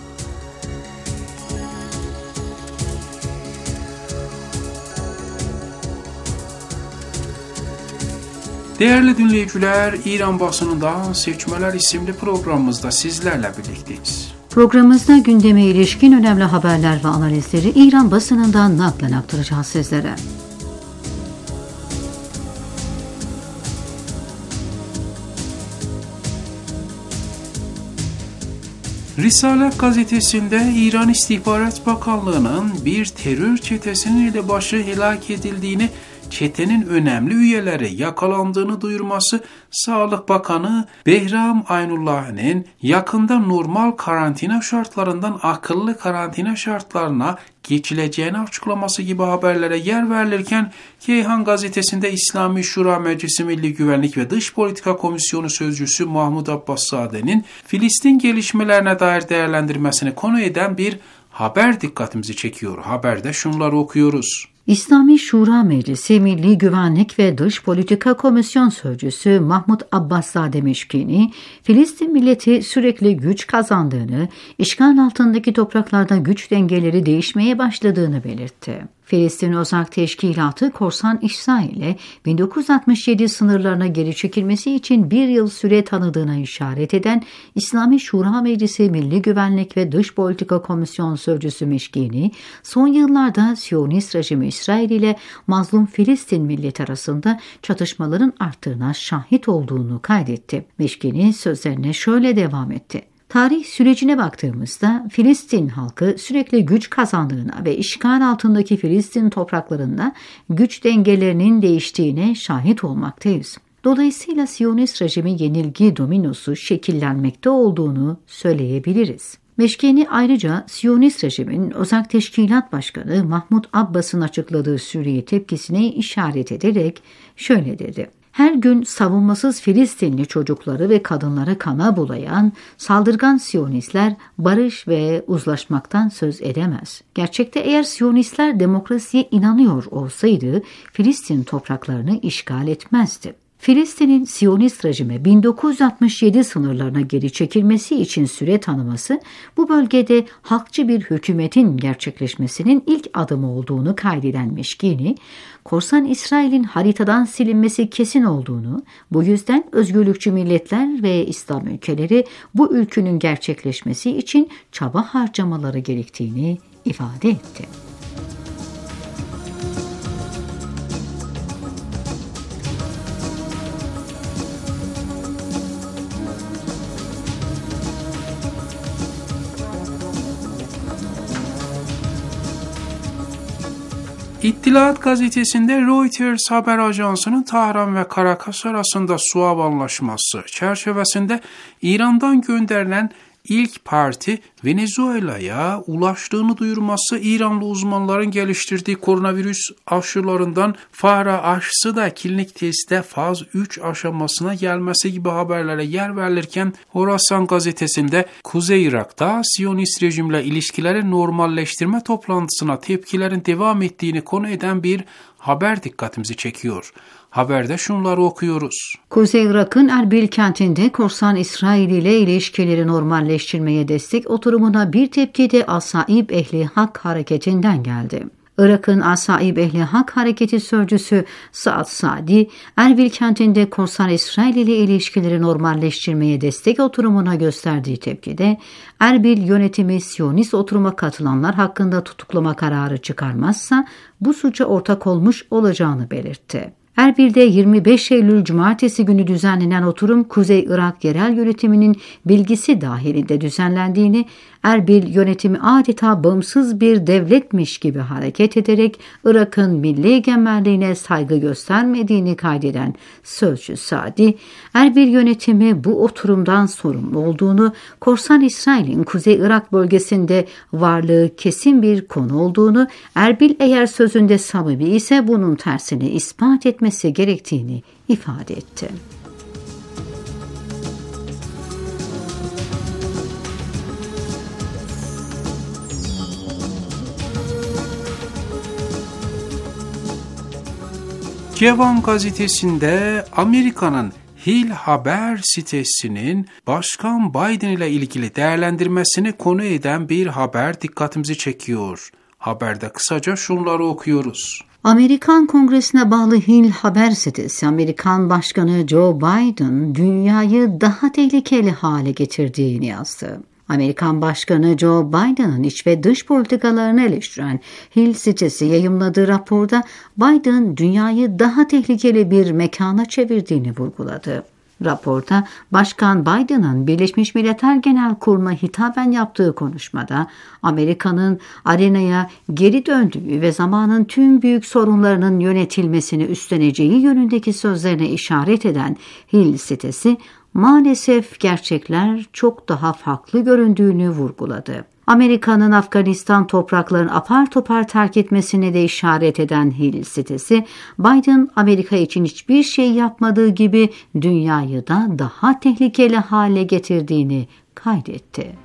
Değerli dinleyiciler, İran basınından seçmeler isimli programımızda sizlerle birlikteyiz. Programımızda gündeme ilişkin önemli haberler ve analizleri İran basınından naklen aktaracağız sizlere. Risalet gazetesinde İran İstihbarat Bakanlığı'nın bir terör çetesinin elebaşı helak edildiğini, çetenin önemli üyeleri yakalandığını duyurması, Sağlık Bakanı Behram Aynullah'ın yakında normal karantina şartlarından akıllı karantina şartlarına geçileceğini açıklaması gibi haberlere yer verilirken, Keyhan gazetesinde İslami Şura Meclisi Milli Güvenlik ve Dış Politika Komisyonu Sözcüsü Mahmud Abbaszade'nin Filistin gelişmelerine dair değerlendirmesini konu eden bir haber dikkatimizi çekiyor. Haberde şunları okuyoruz. İslami Şura Meclisi Milli Güvenlik ve Dış Politika Komisyon Sözcüsü Mahmud Abbaszade Meşkini, Filistin milleti sürekli güç kazandığını, işgal altındaki topraklarda güç dengeleri değişmeye başladığını belirtti. Filistin Özerk Teşkilatı korsan İsrail'e 1967 sınırlarına geri çekilmesi için bir yıl süre tanıdığına işaret eden İslami Şura Meclisi Milli Güvenlik ve Dış Politika Komisyon Sözcüsü Meşkini, son yıllarda Siyonist rejimi İsrail ile mazlum Filistin milleti arasında çatışmaların arttığına şahit olduğunu kaydetti. Meşkini sözlerine şöyle devam etti. Tarih sürecine baktığımızda Filistin halkı sürekli güç kazandığına ve işgal altındaki Filistin topraklarında güç dengelerinin değiştiğine şahit olmaktayız. Dolayısıyla Siyonist rejimi yenilgi dominosu şekillenmekte olduğunu söyleyebiliriz. Meşkeni ayrıca Siyonist rejimin Özel Teşkilat Başkanı Mahmut Abbas'ın açıkladığı Suriye tepkisine işaret ederek şöyle dedi. Her gün savunmasız Filistinli çocukları ve kadınları kana bulayan saldırgan Siyonistler barış ve uzlaşmaktan söz edemez. Gerçekte eğer Siyonistler demokrasiye inanıyor olsaydı Filistin topraklarını işgal etmezdi. Filistin'in Siyonist rejime 1967 sınırlarına geri çekilmesi için süre tanıması bu bölgede halkçı bir hükümetin gerçekleşmesinin ilk adımı olduğunu kaydeden Meşkini, korsan İsrail'in haritadan silinmesi kesin olduğunu, bu yüzden özgürlükçü milletler ve İslam ülkeleri bu ülkünün gerçekleşmesi için çaba harcamaları gerektiğini ifade etti. İttilaat gazetesinde Reuters haber ajansının Tahran ve Karakas arasında SUAB anlaşması çerçevesinde İran'dan gönderilen ilk parti Venezuela'ya ulaştığını duyurması, İranlı uzmanların geliştirdiği koronavirüs aşılarından fare aşısı da klinik testte faz 3 aşamasına gelmesi gibi haberlere yer verilirken Horasan gazetesinde Kuzey Irak'ta Siyonist rejimle ilişkileri normalleştirme toplantısına tepkilerin devam ettiğini konu eden bir haber dikkatimizi çekiyor. Haberde şunları okuyoruz. Kuzey Irak'ın Erbil kentinde korsan İsrail ile ilişkileri normalleştirmeye destek oturumuna bir tepki de Asaib Ehli Hak hareketinden geldi. Irak'ın Asaib Ehli Hak hareketi sözcüsü Saad Sadi, Erbil kentinde korsan İsrail ile ilişkileri normalleştirmeye destek oturumuna gösterdiği tepkide, Erbil yönetimi Siyonist oturuma katılanlar hakkında tutuklama kararı çıkarmazsa bu suça ortak olmuş olacağını belirtti. Erbil'de 25 Eylül Cumartesi günü düzenlenen oturum Kuzey Irak yerel yönetiminin bilgisi dahilinde düzenlendiğini, Erbil yönetimi adeta bağımsız bir devletmiş gibi hareket ederek Irak'ın milli egemenliğine saygı göstermediğini kaydeden sözcü Sadi, Erbil yönetimi bu oturumdan sorumlu olduğunu, korsan İsrail'in Kuzey Irak bölgesinde varlığı kesin bir konu olduğunu, Erbil eğer sözünde samimi ise bunun tersini ispat etmesi gerektiğini ifade etti. Cevan gazetesinde Amerika'nın Hill haber sitesinin Başkan Biden ile ilgili değerlendirmesini konu eden bir haber dikkatimizi çekiyor. Haberde kısaca şunları okuyoruz. Amerikan Kongresi'ne bağlı Hill haber sitesi, Amerikan Başkanı Joe Biden dünyayı daha tehlikeli hale getirdiğini yazdı. Amerikan Başkanı Joe Biden'ın iç ve dış politikalarını eleştiren Hill sitesi yayımladığı raporda Biden dünyayı daha tehlikeli bir mekana çevirdiğini vurguladı. Raporda Başkan Biden'ın Birleşmiş Milletler Genel Kurulu'na hitaben yaptığı konuşmada Amerika'nın arenaya geri döndüğü ve zamanın tüm büyük sorunlarının yönetilmesini üstleneceği yönündeki sözlerine işaret eden Hill sitesi, maalesef gerçekler çok daha farklı göründüğünü vurguladı. Amerika'nın Afganistan topraklarını apar topar terk etmesine de işaret eden Hill sitesi, Biden Amerika için hiçbir şey yapmadığı gibi dünyayı da daha tehlikeli hale getirdiğini kaydetti.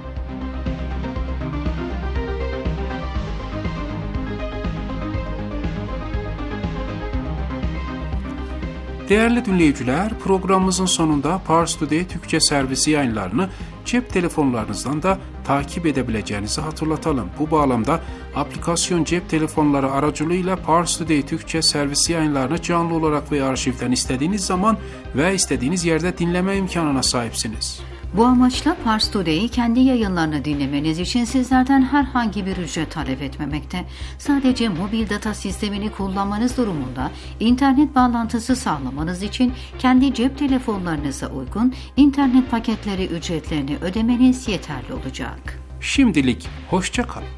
Değerli dinleyiciler, programımızın sonunda Pars Today Türkçe servisi yayınlarını cep telefonlarınızdan da takip edebileceğinizi hatırlatalım. Bu bağlamda aplikasyon cep telefonları aracılığıyla Pars Today Türkçe servisi yayınlarını canlı olarak ve arşivden istediğiniz zaman ve istediğiniz yerde dinleme imkanına sahipsiniz. Bu amaçla Pars Today'i kendi yayınlarını dinlemeniz için sizlerden herhangi bir ücret talep etmemekte. Sadece mobil data sistemini kullanmanız durumunda internet bağlantısı sağlamanız için kendi cep telefonlarınıza uygun internet paketleri ücretlerini ödemeniz yeterli olacak. Şimdilik hoşça kalın.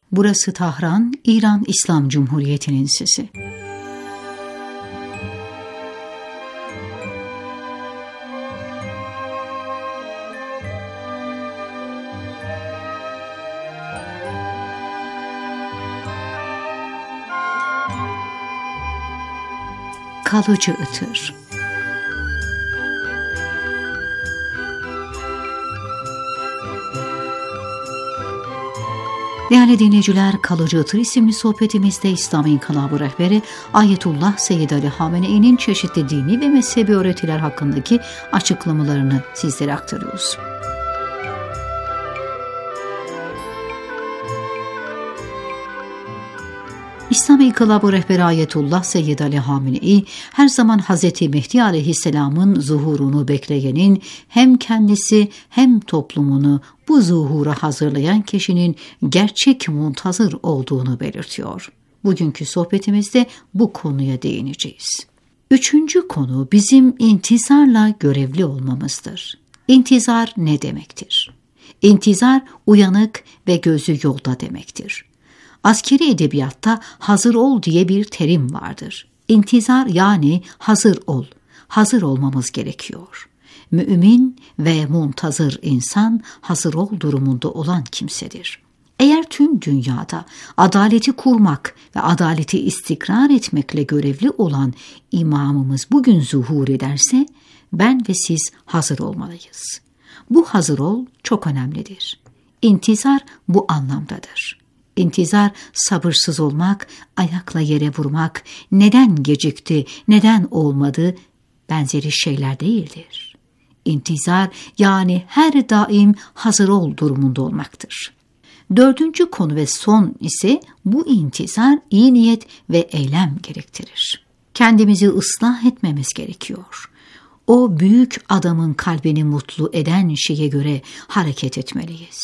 Burası Tahran, İran İslam Cumhuriyeti'nin sesi. Kalıcı ıtır. Değerli dinleyiciler, Kalıcı Itır isimli sohbetimizde İslam İnkılabı rehberi Ayetullah Seyyid Ali Hamenei'nin çeşitli dini ve mezhebi öğretiler hakkındaki açıklamalarını sizlere aktarıyoruz. İslam İnkılabı rehberi Ayetullah Seyyid Ali Hamenei her zaman Hz. Mehdi Aleyhisselam'ın zuhurunu bekleyenin hem kendisi hem toplumunu bu zuhura hazırlayan kişinin gerçek muntazır olduğunu belirtiyor. Bugünkü sohbetimizde bu konuya değineceğiz. Üçüncü konu bizim intizarla görevli olmamızdır. İntizar ne demektir? İntizar uyanık ve gözü yolda demektir. Askeri edebiyatta hazır ol diye bir terim vardır. İntizar yani hazır ol. Hazır olmamız gerekiyor. Mümin ve muntazır insan hazır ol durumunda olan kimsedir. Eğer tüm dünyada adaleti kurmak ve adaleti istikrar etmekle görevli olan imamımız bugün zuhur ederse ben ve siz hazır olmalıyız. Bu hazır ol çok önemlidir. İntizar bu anlamdadır. İntizar sabırsız olmak, ayakla yere vurmak, neden gecikti, neden olmadı benzeri şeyler değildir. İntizar yani her daim hazır ol durumunda olmaktır. Dördüncü konu ve son ise bu intizar iyi niyet ve eylem gerektirir. Kendimizi ıslah etmemiz gerekiyor. O büyük adamın kalbini mutlu eden şeye göre hareket etmeliyiz.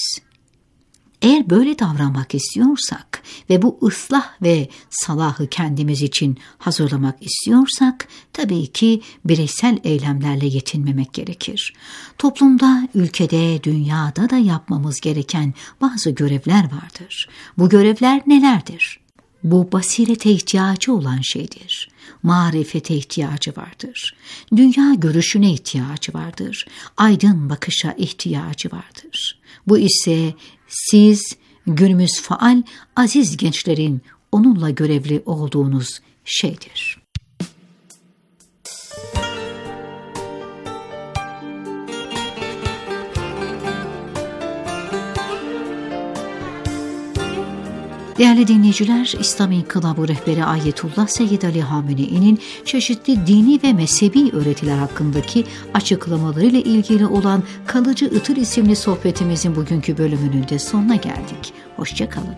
Eğer böyle davranmak istiyorsak ve bu ıslah ve salahı kendimiz için hazırlamak istiyorsak tabii ki bireysel eylemlerle yetinmemek gerekir. Toplumda, ülkede, dünyada da yapmamız gereken bazı görevler vardır. Bu görevler nelerdir? Bu basirete ihtiyacı olan şeydir. Marifete ihtiyacı vardır. Dünya görüşüne ihtiyacı vardır. Aydın bakışa ihtiyacı vardır. Bu ise siz günümüz faal, aziz gençlerin onunla görevli olduğunuz şeydir. Değerli dinleyiciler, İslam İnkılabı rehberi Ayetullah Seyyid Ali Hamenei'nin çeşitli dini ve mezhebi öğretiler hakkındaki açıklamalarıyla ilgili olan Kalıcı Itır isimli sohbetimizin bugünkü bölümünün de sonuna geldik. Hoşça kalın.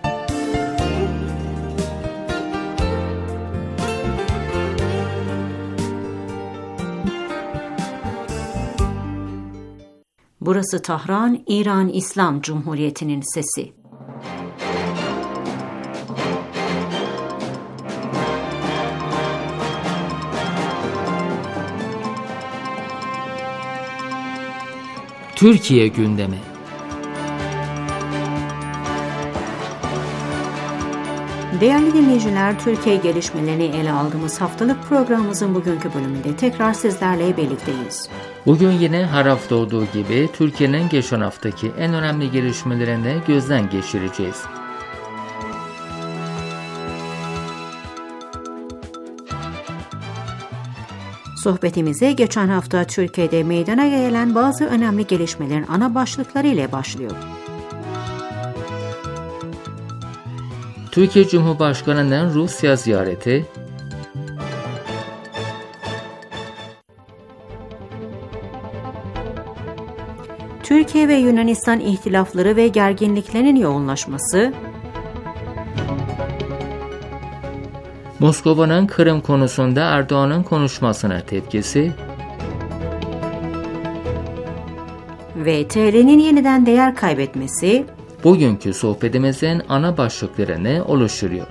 Burası Tahran, İran İslam Cumhuriyeti'nin sesi. Türkiye gündemi. Değerli dinleyiciler, Türkiye gelişmelerini ele aldığımız haftalık programımızın bugünkü bölümünde tekrar sizlerle birlikteyiz. Bugün yine her hafta olduğu gibi Türkiye'nin geçen haftaki en önemli gelişmelerini gözden geçireceğiz. Sohbetimize geçen hafta Türkiye'de meydana gelen bazı önemli gelişmelerin ana başlıkları ile başlıyor. Türkiye Cumhurbaşkanı'nın Rusya ziyareti, Türkiye ve Yunanistan ihtilafları ve gerginliklerinin yoğunlaşması, Moskova'nın Kırım konusunda Erdoğan'ın konuşmasına tepkisi ve TL'nin yeniden değer kaybetmesi bugünkü sohbetimizin ana başlıklarını oluşturuyor.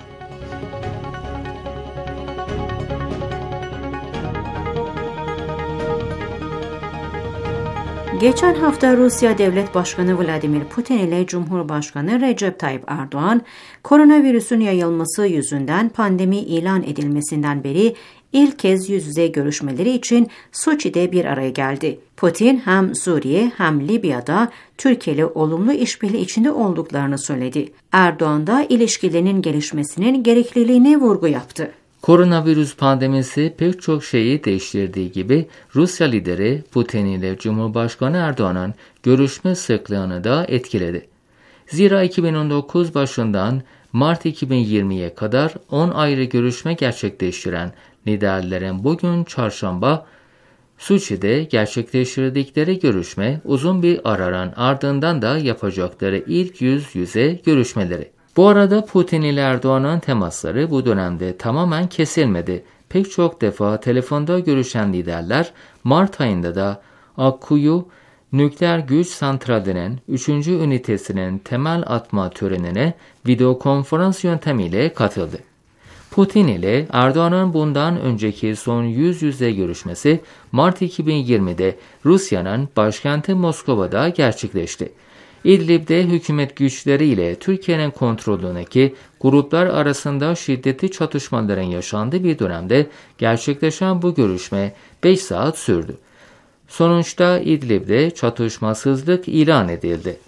Geçen hafta Rusya Devlet Başkanı Vladimir Putin ile Cumhurbaşkanı Recep Tayyip Erdoğan, koronavirüsün yayılması yüzünden pandemi ilan edilmesinden beri ilk kez yüz yüze görüşmeleri için Soçi'de bir araya geldi. Putin hem Suriye hem Libya'da Türkiye ile olumlu işbirliği içinde olduklarını söyledi. Erdoğan da ilişkilerinin gelişmesinin gerekliliğine vurgu yaptı. Koronavirüs pandemisi pek çok şeyi değiştirdiği gibi Rusya lideri Putin ile Cumhurbaşkanı Erdoğan'ın görüşme sıklığını da etkiledi. Zira 2019 başından Mart 2020'ye kadar 10 ayrı görüşme gerçekleştiren liderlerin bugün çarşamba Soçi'de gerçekleştirdikleri görüşme uzun bir aranın ardından da yapacakları ilk yüz yüze görüşmeleri. Bu arada Putin ile Erdoğan'ın temasları bu dönemde tamamen kesilmedi. Pek çok defa telefonda görüşen liderler Mart ayında da Akkuyu nükleer güç santralinin 3. ünitesinin temel atma törenine video konferans yöntemiyle katıldı. Putin ile Erdoğan'ın bundan önceki son yüz yüze görüşmesi Mart 2020'de Rusya'nın başkenti Moskova'da gerçekleşti. İdlib'de hükümet güçleriyle Türkiye'nin kontrolündeki gruplar arasında şiddetli çatışmaların yaşandığı bir dönemde gerçekleşen bu görüşme 5 saat sürdü. Sonuçta İdlib'de çatışmasızlık ilan edildi.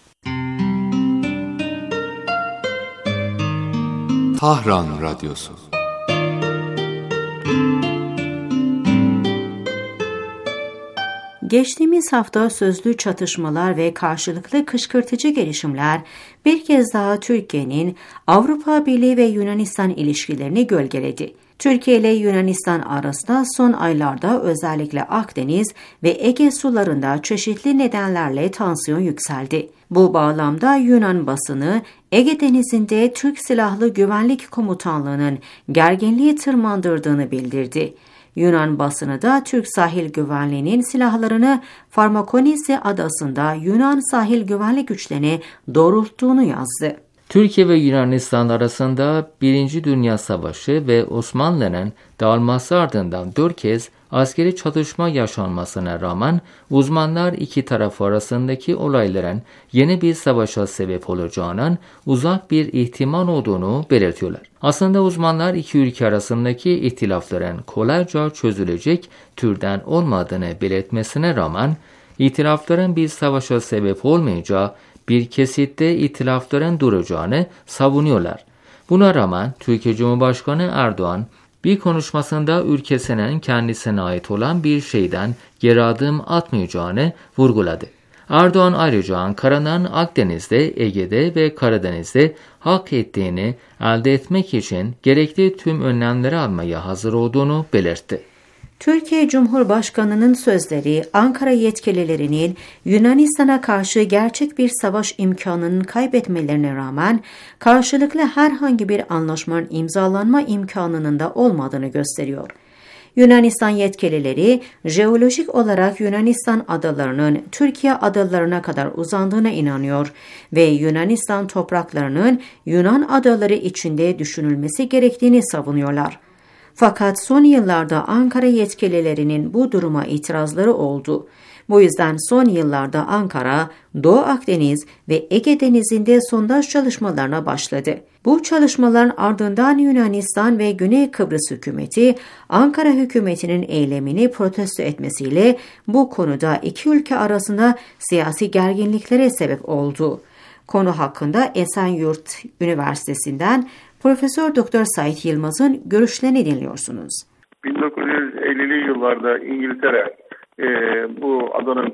Tahran Radyosu. Geçtiğimiz hafta sözlü çatışmalar ve karşılıklı kışkırtıcı gelişimler bir kez daha Türkiye'nin Avrupa Birliği ve Yunanistan ilişkilerini gölgeledi. Türkiye ile Yunanistan arasında son aylarda özellikle Akdeniz ve Ege sularında çeşitli nedenlerle tansiyon yükseldi. Bu bağlamda Yunan basını Ege Denizi'nde Türk Silahlı Güvenlik Komutanlığı'nın gerginliği tırmandırdığını bildirdi. Yunan basını da Türk Sahil Güvenliği'nin silahlarını Farmakonisi adasında Yunan sahil güvenlik güçlerine doğrulttuğunu yazdı. Türkiye ve Yunanistan arasında 1. Dünya Savaşı ve Osmanlı'nın dağılması ardından 4 kez askeri çatışma yaşanmasına rağmen uzmanlar iki taraf arasındaki olayların yeni bir savaşa sebep olacağının uzak bir ihtimal olduğunu belirtiyorlar. Aslında uzmanlar iki ülke arasındaki ihtilafların kolayca çözülecek türden olmadığını belirtmesine rağmen ihtilafların bir savaşa sebep olmayacağı bir kesitte ihtilafların duracağını savunuyorlar. Buna rağmen Türkiye Cumhurbaşkanı Erdoğan bir konuşmasında ülkesinin kendisine ait olan bir şeyden geri adım atmayacağını vurguladı. Erdoğan ayrıca Ankara'nın Akdeniz'de, Ege'de ve Karadeniz'de hak ettiğini elde etmek için gerekli tüm önlemleri almaya hazır olduğunu belirtti. Türkiye Cumhurbaşkanı'nın sözleri Ankara yetkililerinin Yunanistan'a karşı gerçek bir savaş imkanının kaybetmelerine rağmen karşılıklı herhangi bir anlaşmanın imzalanma imkanının da olmadığını gösteriyor. Yunanistan yetkilileri jeolojik olarak Yunanistan adalarının Türkiye adalarına kadar uzandığına inanıyor ve Yunanistan topraklarının Yunan adaları içinde düşünülmesi gerektiğini savunuyorlar. Fakat son yıllarda Ankara yetkililerinin bu duruma itirazları oldu. Bu yüzden son yıllarda Ankara, Doğu Akdeniz ve Ege Denizi'nde sondaj çalışmalarına başladı. Bu çalışmaların ardından Yunanistan ve Güney Kıbrıs hükümeti, Ankara hükümetinin eylemini protesto etmesiyle bu konuda iki ülke arasında siyasi gerginliklere sebep oldu. Konu hakkında Esenyurt Üniversitesi'nden Profesör Doktor Sait Yılmaz'ın görüşlerini dinliyorsunuz. 1950'li yıllarda İngiltere bu adanın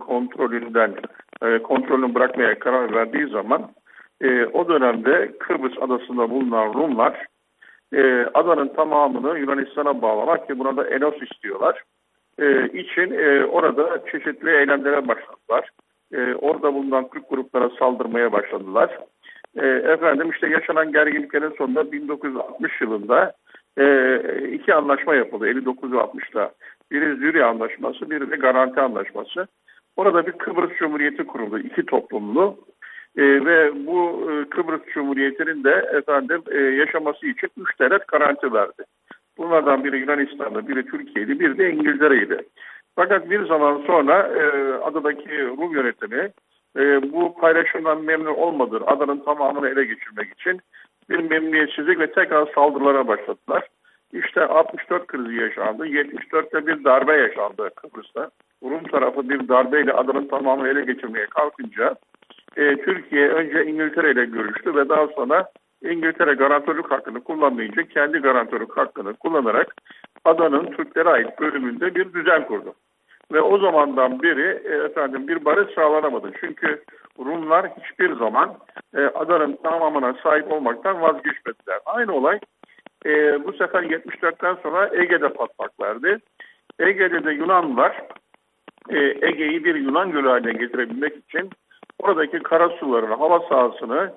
kontrolünü bırakmaya karar verdiği zaman o dönemde Kıbrıs adasında bulunan Rumlar adanın tamamını Yunanistan'a bağlamak ve buna da Enos istiyorlar. için orada çeşitli eylemlere başladılar. Orada bulunan Türk gruplara saldırmaya başladılar. İşte yaşanan gerginliklerin sonunda 1960 yılında iki anlaşma yapıldı. 59 ve 60'da. Biri Zürih Anlaşması, biri de Garanti Anlaşması. Orada bir Kıbrıs Cumhuriyeti kuruldu. İki toplumlu. Ve bu Kıbrıs Cumhuriyeti'nin de yaşaması için 3 devlet garanti verdi. Bunlardan biri Yunanistan'da, biri Türkiye'ydi, biri de İngiltere'ydi. Fakat bir zaman sonra adadaki Rum yönetimi bu paylaşımdan memnun olmadığı, adanın tamamını ele geçirmek için bir memnuniyetsizlik ve tekrar saldırılara başladılar. İşte 64 krizi yaşandı. 74'te bir darbe yaşandı Kıbrıs'ta. Rum tarafı bir darbeyle adanın tamamını ele geçirmeye kalkınca Türkiye önce İngiltere ile görüştü ve daha sonra İngiltere garantörlük hakkını kullanmayınca kendi garantörlük hakkını kullanarak adanın Türklere ait bölümünde bir düzen kurdu. Ve o zamandan beri bir barış sağlanamadı. Çünkü Rumlar hiçbir zaman adanın tamamına sahip olmaktan vazgeçmediler. Aynı olay bu sefer 74'ten sonra Ege'de patlak verdi. Ege'de de Yunanlılar Ege'yi bir Yunan gölü haline getirebilmek için oradaki karasularını, hava sahasını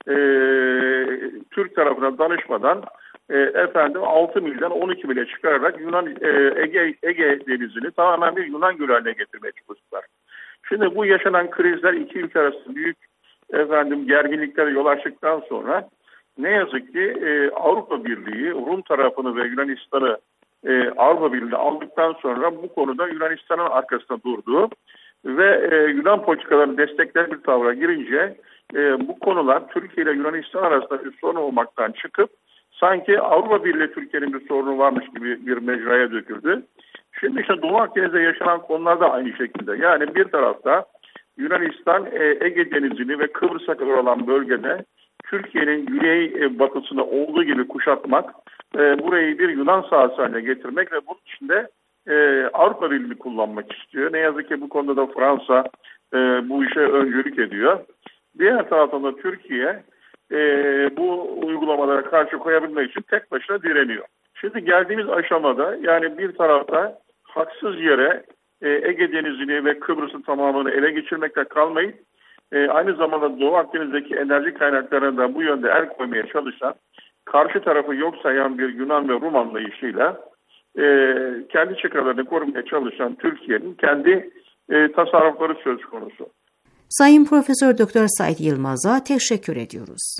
Türk tarafına danışmadan 6 milden 12 mile çıkararak Ege denizini tamamen bir Yunan gölü haline getirmeye çalıştılar. Şimdi bu yaşanan krizler iki ülke arasında büyük gerginliklere yol açtıktan sonra ne yazık ki Avrupa Birliği Rum tarafını ve Yunanistan'ı Avrupa Birliği aldıktan sonra bu konuda Yunanistan'ın arkasında durdu ve Yunan politikalarını destekler bir tavra girince bu konular Türkiye ile Yunanistan arasında bir sorun olmaktan çıkıp sanki Avrupa Birliği Türkiye'nin bir sorunu varmış gibi bir mecraya döküldü. Şimdi işte Doğu Akdeniz'de yaşanan konular da aynı şekilde. Yani bir tarafta Yunanistan Ege Denizi'ni ve Kıbrıs'a kadar olan bölgede Türkiye'nin güney batısını olduğu gibi kuşatmak, burayı bir Yunan sahası haline getirmek ve bunun içinde Avrupa Birliği'ni kullanmak istiyor. Ne yazık ki bu konuda da Fransa bu işe öncülük ediyor. Diğer taraftan da Türkiye bu uygulamalara karşı koyabilmek için tek başına direniyor. Şimdi geldiğimiz aşamada yani bir tarafta haksız yere Ege Denizi'ni ve Kıbrıs'ın tamamını ele geçirmekte kalmayıp aynı zamanda Doğu Akdeniz'deki enerji kaynaklarına da bu yönde el koymaya çalışan, karşı tarafı yok sayan bir Yunan ve Rum anlayışıyla kendi çıkarlarını korumaya çalışan Türkiye'nin kendi tasarrufları söz konusu. Sayın Profesör Doktor Said Yılmaz'a teşekkür ediyoruz.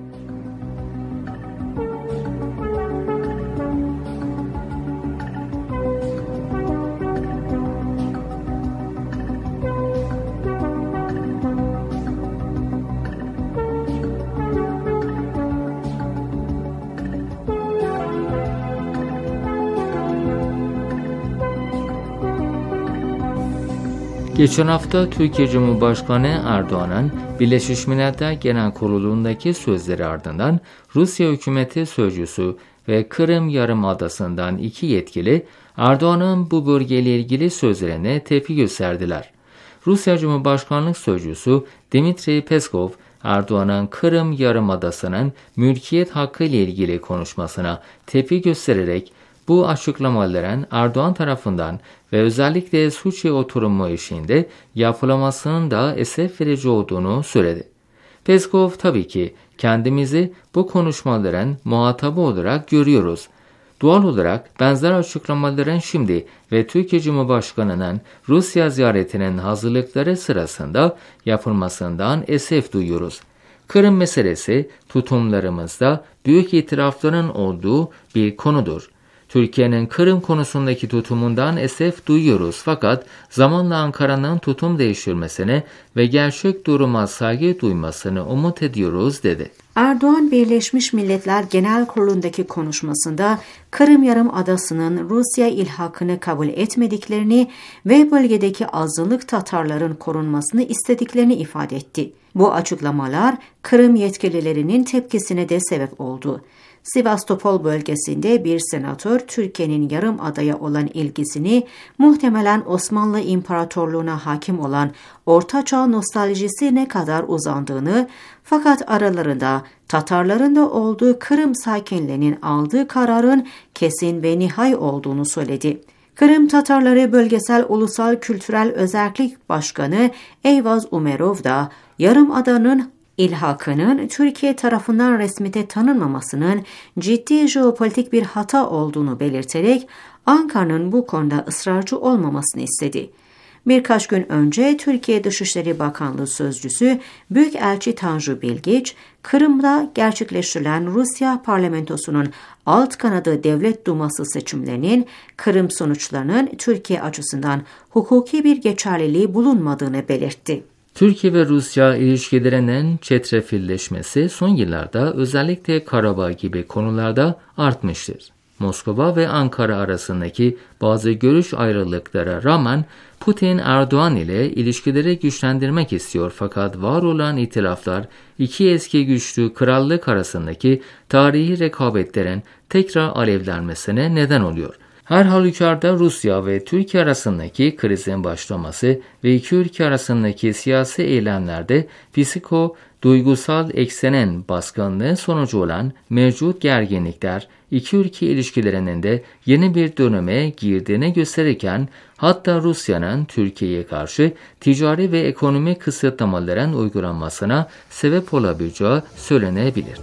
Geçen hafta Türkiye Cumhurbaşkanı Erdoğan'ın Birleşmiş Milletler Genel Kurulu'ndaki sözleri ardından Rusya hükümeti sözcüsü ve Kırım Yarımadası'ndan iki yetkili Erdoğan'ın bu bölgeyle ilgili sözlerine tepki gösterdiler. Rusya Cumhurbaşkanlık Sözcüsü Dmitri Peskov, Erdoğan'ın Kırım Yarımadası'nın mülkiyet hakkı ile ilgili konuşmasına tepki göstererek bu açıklamaların Erdoğan tarafından ve özellikle Suçi oturumu eşiğinde yapılamasının da esef verici olduğunu söyledi. Peskov tabii ki kendimizi bu konuşmaların muhatabı olarak görüyoruz. Doğal olarak benzer açıklamaların şimdi ve Türkiye Cumhurbaşkanı'nın Rusya ziyaretinin hazırlıkları sırasında yapılmasından esef duyuyoruz. Kırım meselesi tutumlarımızda büyük itirafların olduğu bir konudur. Türkiye'nin Kırım konusundaki tutumundan esef duyuyoruz fakat zamanla Ankara'nın tutum değiştirmesini ve gerçek duruma saygı duymasını umut ediyoruz dedi. Erdoğan, Birleşmiş Milletler Genel Kurulu'ndaki konuşmasında Kırım Yarımadası'nın Rusya ilhakını kabul etmediklerini ve bölgedeki azınlık Tatarların korunmasını istediklerini ifade etti. Bu açıklamalar Kırım yetkililerinin tepkisine de sebep oldu. Sivastopol bölgesinde bir senatör Türkiye'nin yarım adaya olan ilgisini muhtemelen Osmanlı İmparatorluğu'na hakim olan Ortaçağ nostaljisi ne kadar uzandığını fakat aralarında Tatarların da olduğu Kırım sakinlerinin aldığı kararın kesin ve nihai olduğunu söyledi. Kırım Tatarları Bölgesel Ulusal Kültürel Özellik Başkanı Eyvaz Umerov da Yarımada'nın İlhakının Türkiye tarafından resmite tanınmamasının ciddi jeopolitik bir hata olduğunu belirterek Ankara'nın bu konuda ısrarcı olmamasını istedi. Birkaç gün önce Türkiye Dışişleri Bakanlığı Sözcüsü Büyükelçi Tanju Bilgiç, Kırım'da gerçekleştirilen Rusya parlamentosunun alt kanadı Devlet Duması seçimlerinin Kırım sonuçlarının Türkiye açısından hukuki bir geçerliliği bulunmadığını belirtti. Türkiye ve Rusya ilişkilerinin çetrefilleşmesi son yıllarda özellikle Karabağ gibi konularda artmıştır. Moskova ve Ankara arasındaki bazı görüş ayrılıklara rağmen Putin Erdoğan ile ilişkileri güçlendirmek istiyor fakat var olan itilaflar iki eski güçlü krallık arasındaki tarihi rekabetlerin tekrar alevlenmesine neden oluyor. Her halükarda Rusya ve Türkiye arasındaki krizin başlaması ve iki ülke arasındaki siyasi eylemlerde duygusal eksenin baskınlığı sonucu olan mevcut gerginlikler iki ülke ilişkilerinin de yeni bir döneme girdiğini gösterirken hatta Rusya'nın Türkiye'ye karşı ticari ve ekonomik kısıtlamaların uygulanmasına sebep olabileceği söylenebilir.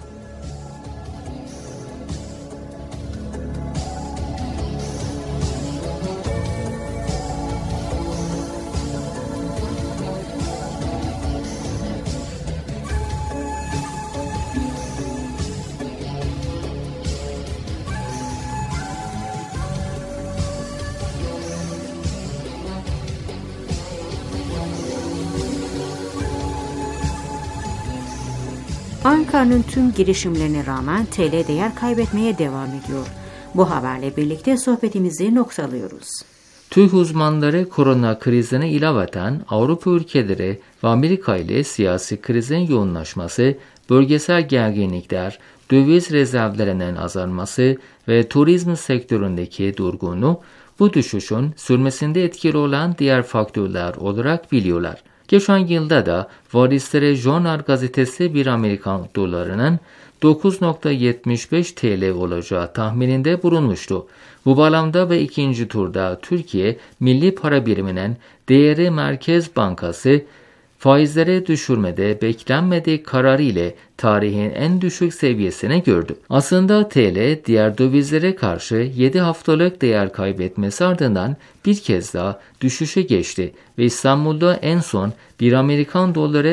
Ankara'nın tüm girişimlerine rağmen TL değer kaybetmeye devam ediyor. Bu haberle birlikte sohbetimizi noktalıyoruz. Türk uzmanları korona krizine ilaveten Avrupa ülkeleri ve Amerika ile siyasi krizin yoğunlaşması, bölgesel gerginlikler, döviz rezervlerinin azalması ve turizm sektöründeki durgunluğu bu düşüşün sürmesinde etkili olan diğer faktörler olarak biliyorlar. Geçen yılda da Wall Street Journal gazetesi bir Amerikan dolarının 9.75 TL olacağı tahmininde bulunmuştu. Bu bağlamda ve ikinci turda Türkiye Milli Para Biriminin değeri Merkez Bankası faizleri düşürmede beklenmedik kararı ile tarihin en düşük seviyesine gördü. Aslında TL diğer dövizlere karşı 7 haftalık değer kaybetmesi ardından bir kez daha düşüşe geçti ve İstanbul'da en son bir Amerikan doları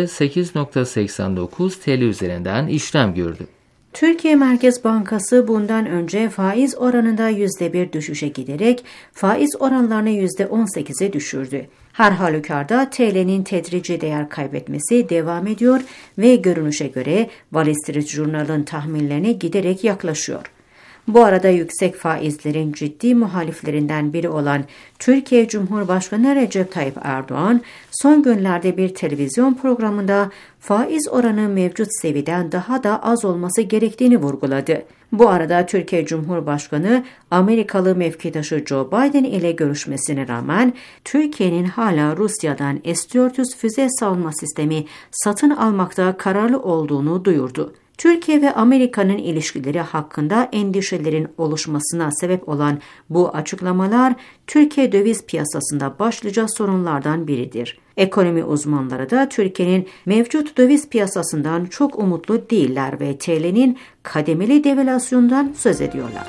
8.89 TL üzerinden işlem gördü. Türkiye Merkez Bankası bundan önce faiz oranında %1 düşüşe giderek faiz oranlarını %18'e düşürdü. Her halükarda TL'nin tedrici değer kaybetmesi devam ediyor ve görünüşe göre Wall Street Journal'ın tahminlerine giderek yaklaşıyor. Bu arada yüksek faizlerin ciddi muhaliflerinden biri olan Türkiye Cumhurbaşkanı Recep Tayyip Erdoğan son günlerde bir televizyon programında faiz oranı mevcut seviyeden daha da az olması gerektiğini vurguladı. Bu arada Türkiye Cumhurbaşkanı Amerikalı mevkidaşı Joe Biden ile görüşmesine rağmen Türkiye'nin hala Rusya'dan S-400 füze savunma sistemi satın almakta kararlı olduğunu duyurdu. Türkiye ve Amerika'nın ilişkileri hakkında endişelerin oluşmasına sebep olan bu açıklamalar Türkiye döviz piyasasında başlıca sorunlardan biridir. Ekonomi uzmanları da Türkiye'nin mevcut döviz piyasasından çok umutlu değiller ve TL'nin kademeli devalüasyonundan söz ediyorlar.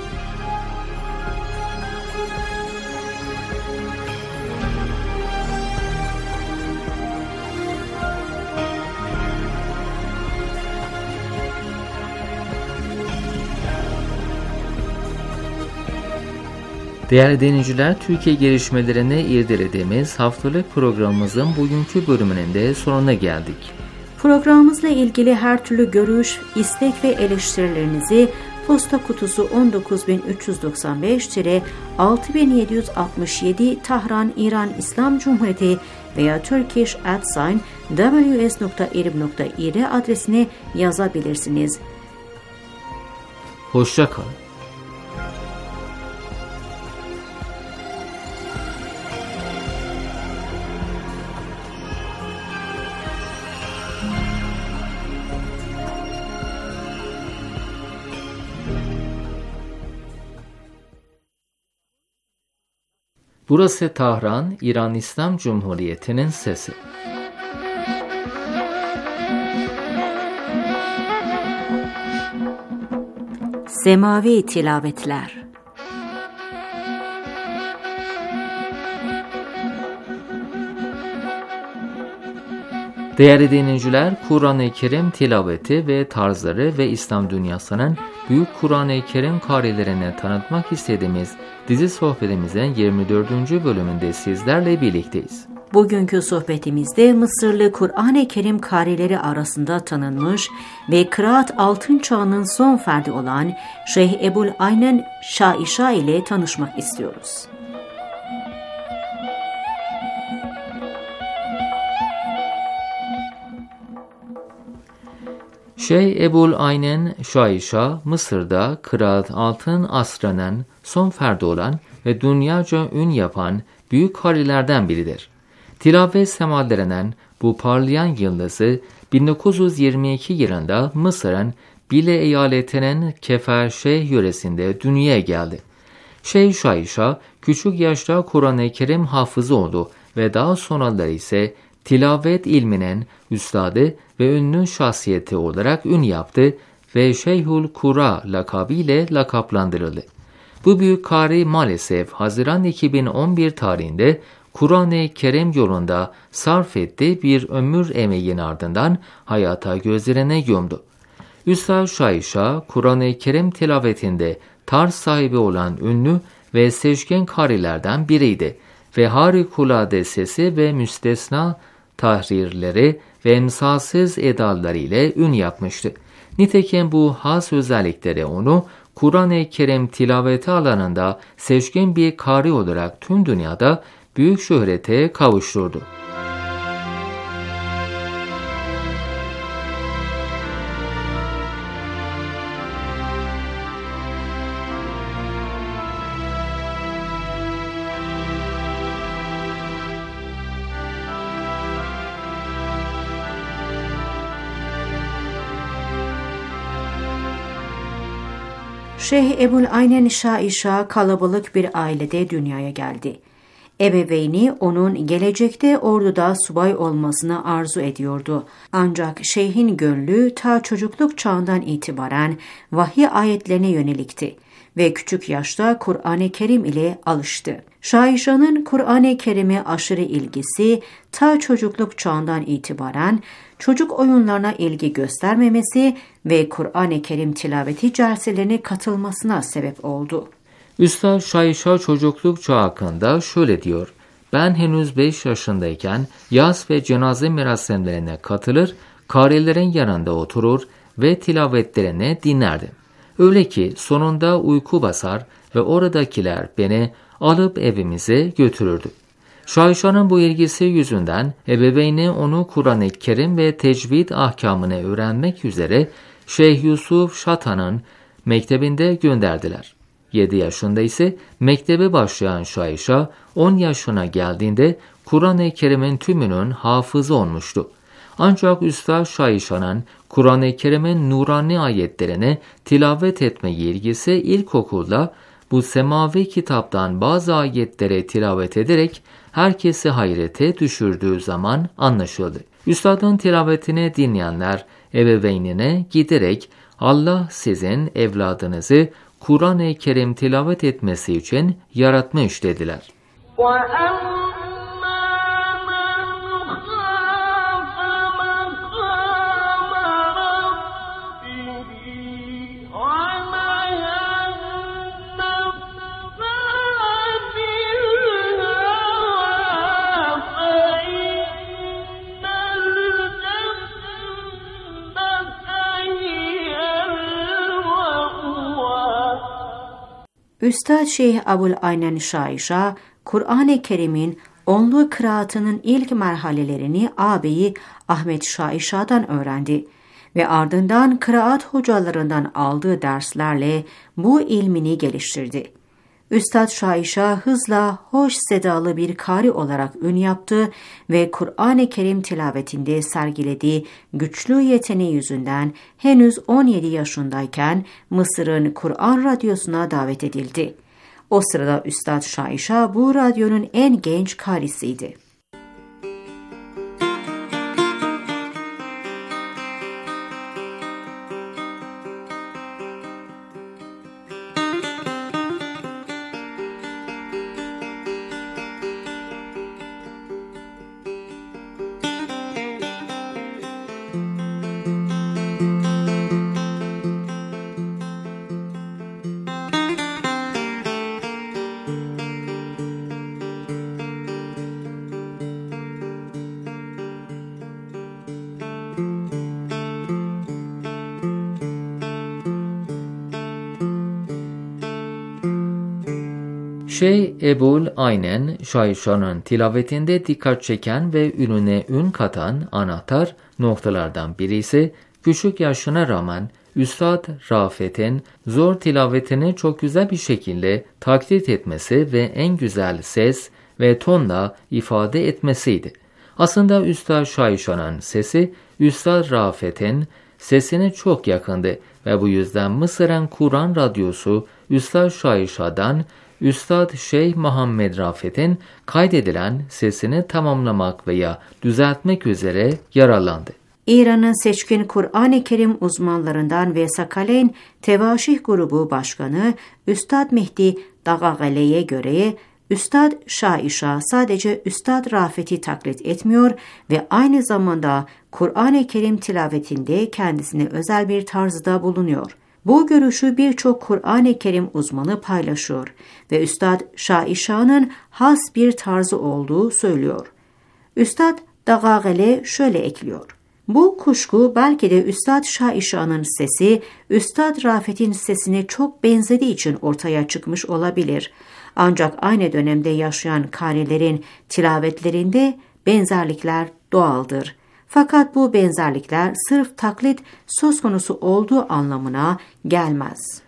Değerli dinleyiciler, Türkiye gelişmelerini irdelediğimiz haftalık programımızın bugünkü bölümünün de sonuna geldik. Programımızla ilgili her türlü görüş, istek ve eleştirilerinizi posta kutusu 19965-6767 Tahran, İran İslam Cumhuriyeti veya turkish@ws.irib.ir adresine yazabilirsiniz. Hoşça kalın. Burası Tahran, İran İslam Cumhuriyeti'nin sesi. Semavi tilavetler. Değerli dinleyiciler, Kur'an-ı Kerim tilaveti ve tarzları ve İslam dünyasının büyük Kur'an-ı Kerim karilerine tanıtmak istediğimiz dizi sohbetimizin 24. bölümünde sizlerle birlikteyiz. Bugünkü sohbetimizde Mısırlı Kur'an-ı Kerim karileri arasında tanınmış ve kıraat altın çağının son ferdi olan Şeyh Ebul Aynen Şaişa ile tanışmak istiyoruz. Şeyh Ebul Aynen Şaişa, Mısır'da kıraat altın asrının son ferdi olan ve dünyaca ün yapan büyük karilerden biridir. Tilavet semallerinden bu parlayan yıldızı 1922 yılında Mısır'ın Bile eyaletinin Keferşeh yöresinde dünyaya geldi. Şeyh Şaişa küçük yaşta Kur'an-ı Kerim hafızı oldu ve daha sonraları ise tilavet ilminin üstadı ve ünlü şahsiyeti olarak ün yaptı ve Şeyhül Kura lakabıyla lakaplandırıldı. Bu büyük kari maalesef Haziran 2011 tarihinde Kur'an-ı Kerim yolunda sarf ettiği bir ömür emeğinin ardından hayata gözlerine gömdü. Üstad Şaişa, Kur'an-ı Kerim tilavetinde tarz sahibi olan ünlü ve seçkin karilerden biriydi ve harikulade sesi ve müstesna tahrirleri ve emsalsiz edaları ile ün yapmıştı. Nitekim bu has özellikleri onu Kur'an-ı Kerim tilaveti alanında seçkin bir kari olarak tüm dünyada büyük şöhrete kavuşturdu. Şeyh Ebul Aynen Şaişa kalabalık bir ailede dünyaya geldi. Ebeveyni onun gelecekte orduda subay olmasını arzu ediyordu. Ancak şeyhin gönlü ta çocukluk çağından itibaren vahiy ayetlerine yönelikti ve küçük yaşta Kur'an-ı Kerim ile alıştı. Şaişa'nın Kur'an-ı Kerim'e aşırı ilgisi ta çocukluk çağından itibaren çocuk oyunlarına ilgi göstermemesi ve Kur'an-ı Kerim tilaveti celselerine katılmasına sebep oldu. Üstad Şaişa çocukluk çağı hakkında şöyle diyor: "Ben henüz 5 yaşındayken yas ve cenaze merasimlerine katılır, karilerin yanında oturur ve tilavetlerini dinlerdim. Öyle ki sonunda uyku basar ve oradakiler beni alıp evimize götürürdü." Şaişa'nın bu ilgisi yüzünden ebeveyni onu Kur'an-ı Kerim ve tecvid ahkamını öğrenmek üzere Şeyh Yusuf Şata'nın mektebinde gönderdiler. 7 yaşında ise mektebe başlayan Şaişa 10 yaşına geldiğinde Kur'an-ı Kerim'in tümünün hafızı olmuştu. Ancak Üstad Şaişa'nın Kur'an-ı Kerim'in nurani ayetlerini tilavet etme ilgisi ilkokulda bu semavi kitaptan bazı ayetleri tilavet ederek herkesi hayrete düşürdüğü zaman anlaşıldı. Üstadın tilavetini dinleyenler ebeveynine giderek Allah sizin evladınızı Kur'an-ı Kerim tilavet etmesi için yaratmış dediler. Üstad Şeyh Ebul Aynen Şaişa, Kur'an-ı Kerim'in onlu kıraatının ilk merhalelerini ağabeyi Ahmet Şaişa'dan öğrendi ve ardından kıraat hocalarından aldığı derslerle bu ilmini geliştirdi. Üstad Şaişa hızla hoş sedalı bir kari olarak ün yaptı ve Kur'an-ı Kerim tilavetinde sergilediği güçlü yeteneği yüzünden henüz 17 yaşındayken Mısır'ın Kur'an radyosuna davet edildi. O sırada Üstad Şaişa bu radyonun en genç karisiydi. Şeyh Ebul Aynen Şahişan'ın tilavetinde dikkat çeken ve ününe ün katan anahtar noktalardan biri ise küçük yaşına rağmen Üstad Rafet'in zor tilavetini çok güzel bir şekilde taklit etmesi ve en güzel ses ve tonla ifade etmesiydi. Aslında Üstad Şahişan'ın sesi Üstad Rafet'in sesine çok yakındı ve bu yüzden Mısır'ın Kur'an radyosu Üstad Şahişan'dan Üstad Şeyh Muhammed Rafet'in kaydedilen sesini tamamlamak veya düzeltmek üzere yararlandı. İran'ın seçkin Kur'an-ı Kerim uzmanlarından ve Sakaleyn Tevaşih Grubu Başkanı Üstad Mehdi Dağagale'ye göre Üstad Şahişa sadece Üstad Rafet'i taklit etmiyor ve aynı zamanda Kur'an-ı Kerim tilavetinde kendisine özel bir tarzda bulunuyor. Bu görüşü birçok Kur'an-ı Kerim uzmanı paylaşıyor ve Üstad Şahişa'nın has bir tarzı olduğu söylüyor. Üstad Dağagale şöyle ekliyor. Bu kuşku belki de Üstad Şahişa'nın sesi, Üstad Rafet'in sesine çok benzediği için ortaya çıkmış olabilir. Ancak aynı dönemde yaşayan karilerin tilavetlerinde benzerlikler doğaldır. Fakat bu benzerlikler sırf taklit söz konusu olduğu anlamına gelmez.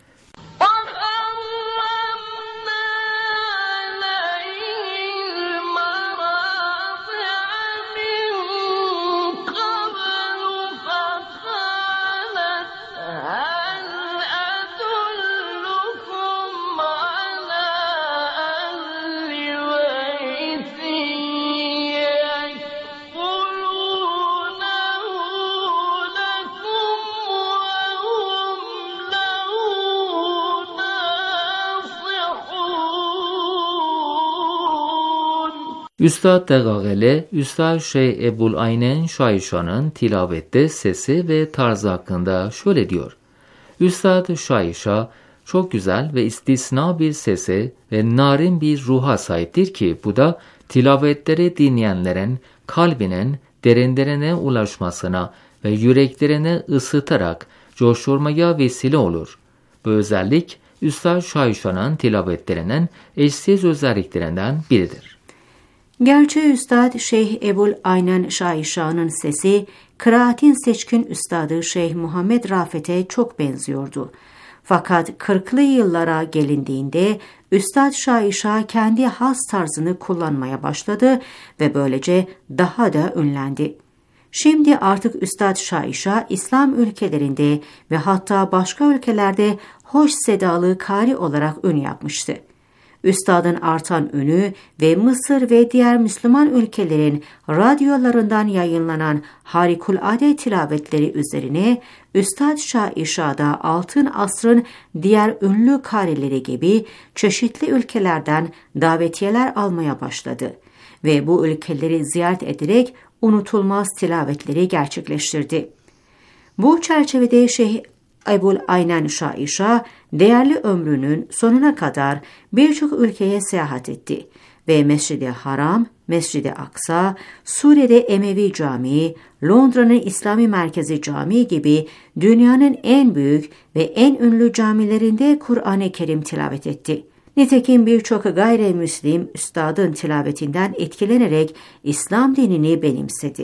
Üstad Dağagale, Üstad Şeyh Ebul Aynen Şahişan'ın tilavette sesi ve tarzı hakkında şöyle diyor. Üstad Şahişa çok güzel ve istisna bir sese ve narin bir ruha sahiptir ki bu da tilavetleri dinleyenlerin kalbinin derinlerine ulaşmasına ve yüreklerine ısıtarak coşturmaya vesile olur. Bu özellik Üstad Şahişan'ın tilavetlerinin eşsiz özelliklerinden biridir. Gerçi Üstad Şeyh Ebul Aynen Şahişa'nın sesi, kıraatin seçkin üstadı Şeyh Muhammed Rafet'e çok benziyordu. Fakat 40'lı yıllara gelindiğinde Üstad Şahişa kendi has tarzını kullanmaya başladı ve böylece daha da ünlendi. Şimdi artık Üstad Şahişa İslam ülkelerinde ve hatta başka ülkelerde hoş sedalı kari olarak ün yapmıştı. Üstadın artan ünü ve Mısır ve diğer Müslüman ülkelerin radyolarından yayınlanan harikulade tilavetleri üzerine Üstad Şahişa'da altın asrın diğer ünlü karileri gibi çeşitli ülkelerden davetiyeler almaya başladı ve bu ülkeleri ziyaret ederek unutulmaz tilavetleri gerçekleştirdi. Bu çerçevede Şeyh Ebul Aynen Şahişa değerli ömrünün sonuna kadar birçok ülkeye seyahat etti ve Mescid-i Haram, Mescid-i Aksa, Suriye'de Emevi Camii, Londra'nın İslami Merkezi Camii gibi dünyanın en büyük ve en ünlü camilerinde Kur'an-ı Kerim tilavet etti. Nitekim birçok gayrimüslim üstadın tilavetinden etkilenerek İslam dinini benimsedi.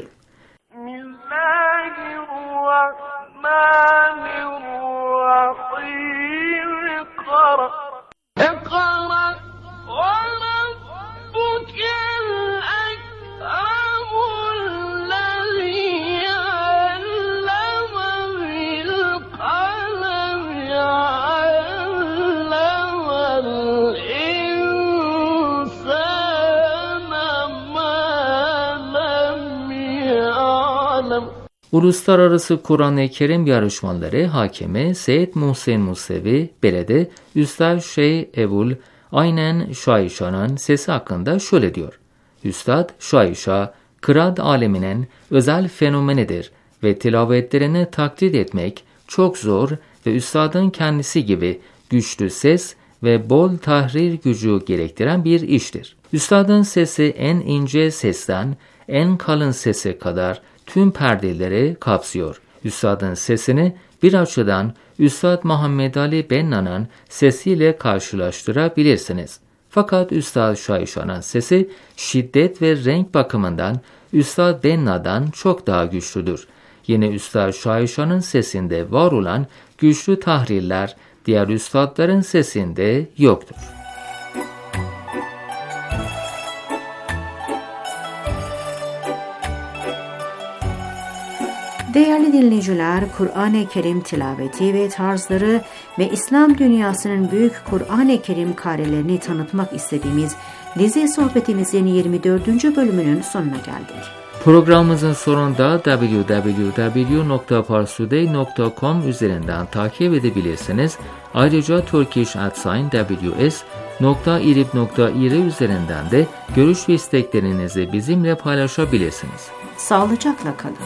Uluslararası Kur'an-ı Kerim yarışmaları hakemi Seyyid Muhsin Musevi Belede, Üstad Şeyh Ebul Aynen Şahişa'nın sesi hakkında şöyle diyor. Üstad Şahişa, kıraat aleminin özel fenomenidir ve tilavetlerini taklit etmek çok zor ve üstadın kendisi gibi güçlü ses ve bol tahrir gücü gerektiren bir iştir. Üstadın sesi en ince sesten en kalın sese kadar tüm perdeleri kapsıyor. Üstadın sesini bir açıdan Üstad Muhammed Ali Benna'nın sesiyle karşılaştırabilirsiniz. Fakat Üstad Şahişan'ın sesi şiddet ve renk bakımından Üstad Benna'dan çok daha güçlüdür. Yine Üstad Şahişan'ın sesinde var olan güçlü tahriller diğer üstadların sesinde yoktur. Değerli dinleyiciler, Kur'an-ı Kerim tilaveti ve tarzları ve İslam dünyasının büyük Kur'an-ı Kerim kârilerini tanıtmak istediğimiz dizi sohbetimizin 24. bölümünün sonuna geldik. Programımızın sonunda www.parstoday.com üzerinden takip edebilirsiniz. Ayrıca turkish@ws.irib.ir üzerinden de görüş ve isteklerinizi bizimle paylaşabilirsiniz. Sağlıcakla kalın.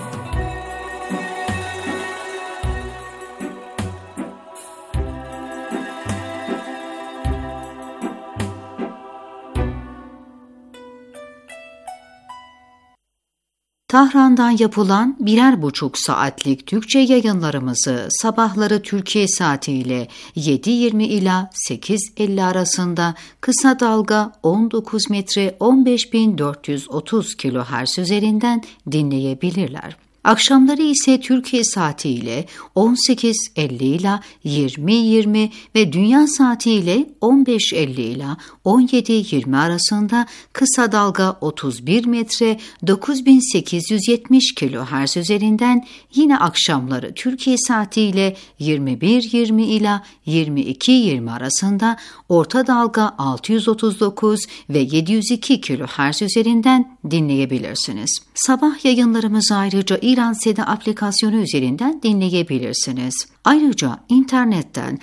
Tahran'dan yapılan 1,5 saatlik Türkçe yayınlarımızı sabahları Türkiye saatiyle 7:20 ila 8:50 arasında kısa dalga 19 metre 15.430 kHz üzerinden dinleyebilirler. Akşamları ise Türkiye saatiyle 18:50 ila 20:20 ve dünya saatiyle 15:50 ila 17:20 arasında kısa dalga 31 metre 9870 kHz üzerinden yine akşamları Türkiye saatiyle 21:20 ila 22:20 arasında orta dalga 639 ve 702 kHz üzerinden dinleyebilirsiniz. Sabah yayınlarımızı ayrıca İran Seda aplikasyonu üzerinden dinleyebilirsiniz. Ayrıca internetten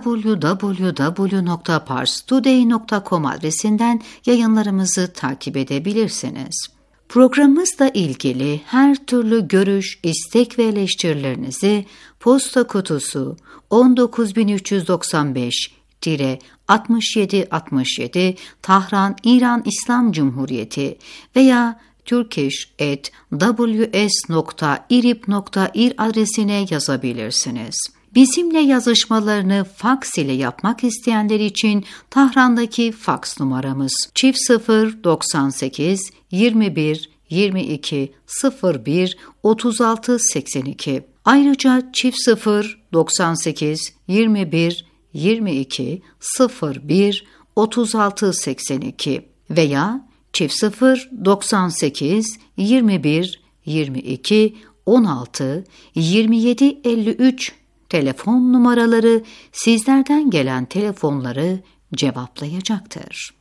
www.parstoday.com adresinden yayınlarımızı takip edebilirsiniz. Programımızla ilgili her türlü görüş, istek ve eleştirilerinizi posta kutusu 19395-6767 Tahran, İran İslam Cumhuriyeti veya turkish@ws.irib.ir adresine yazabilirsiniz. Bizimle yazışmalarını faks ile yapmak isteyenler için Tahran'daki faks numaramız +098 21 22 01 36 82. Ayrıca +098 21 22 01 36 82 veya +098 21 22 16 27 53 telefon numaraları sizlerden gelen telefonları cevaplayacaktır.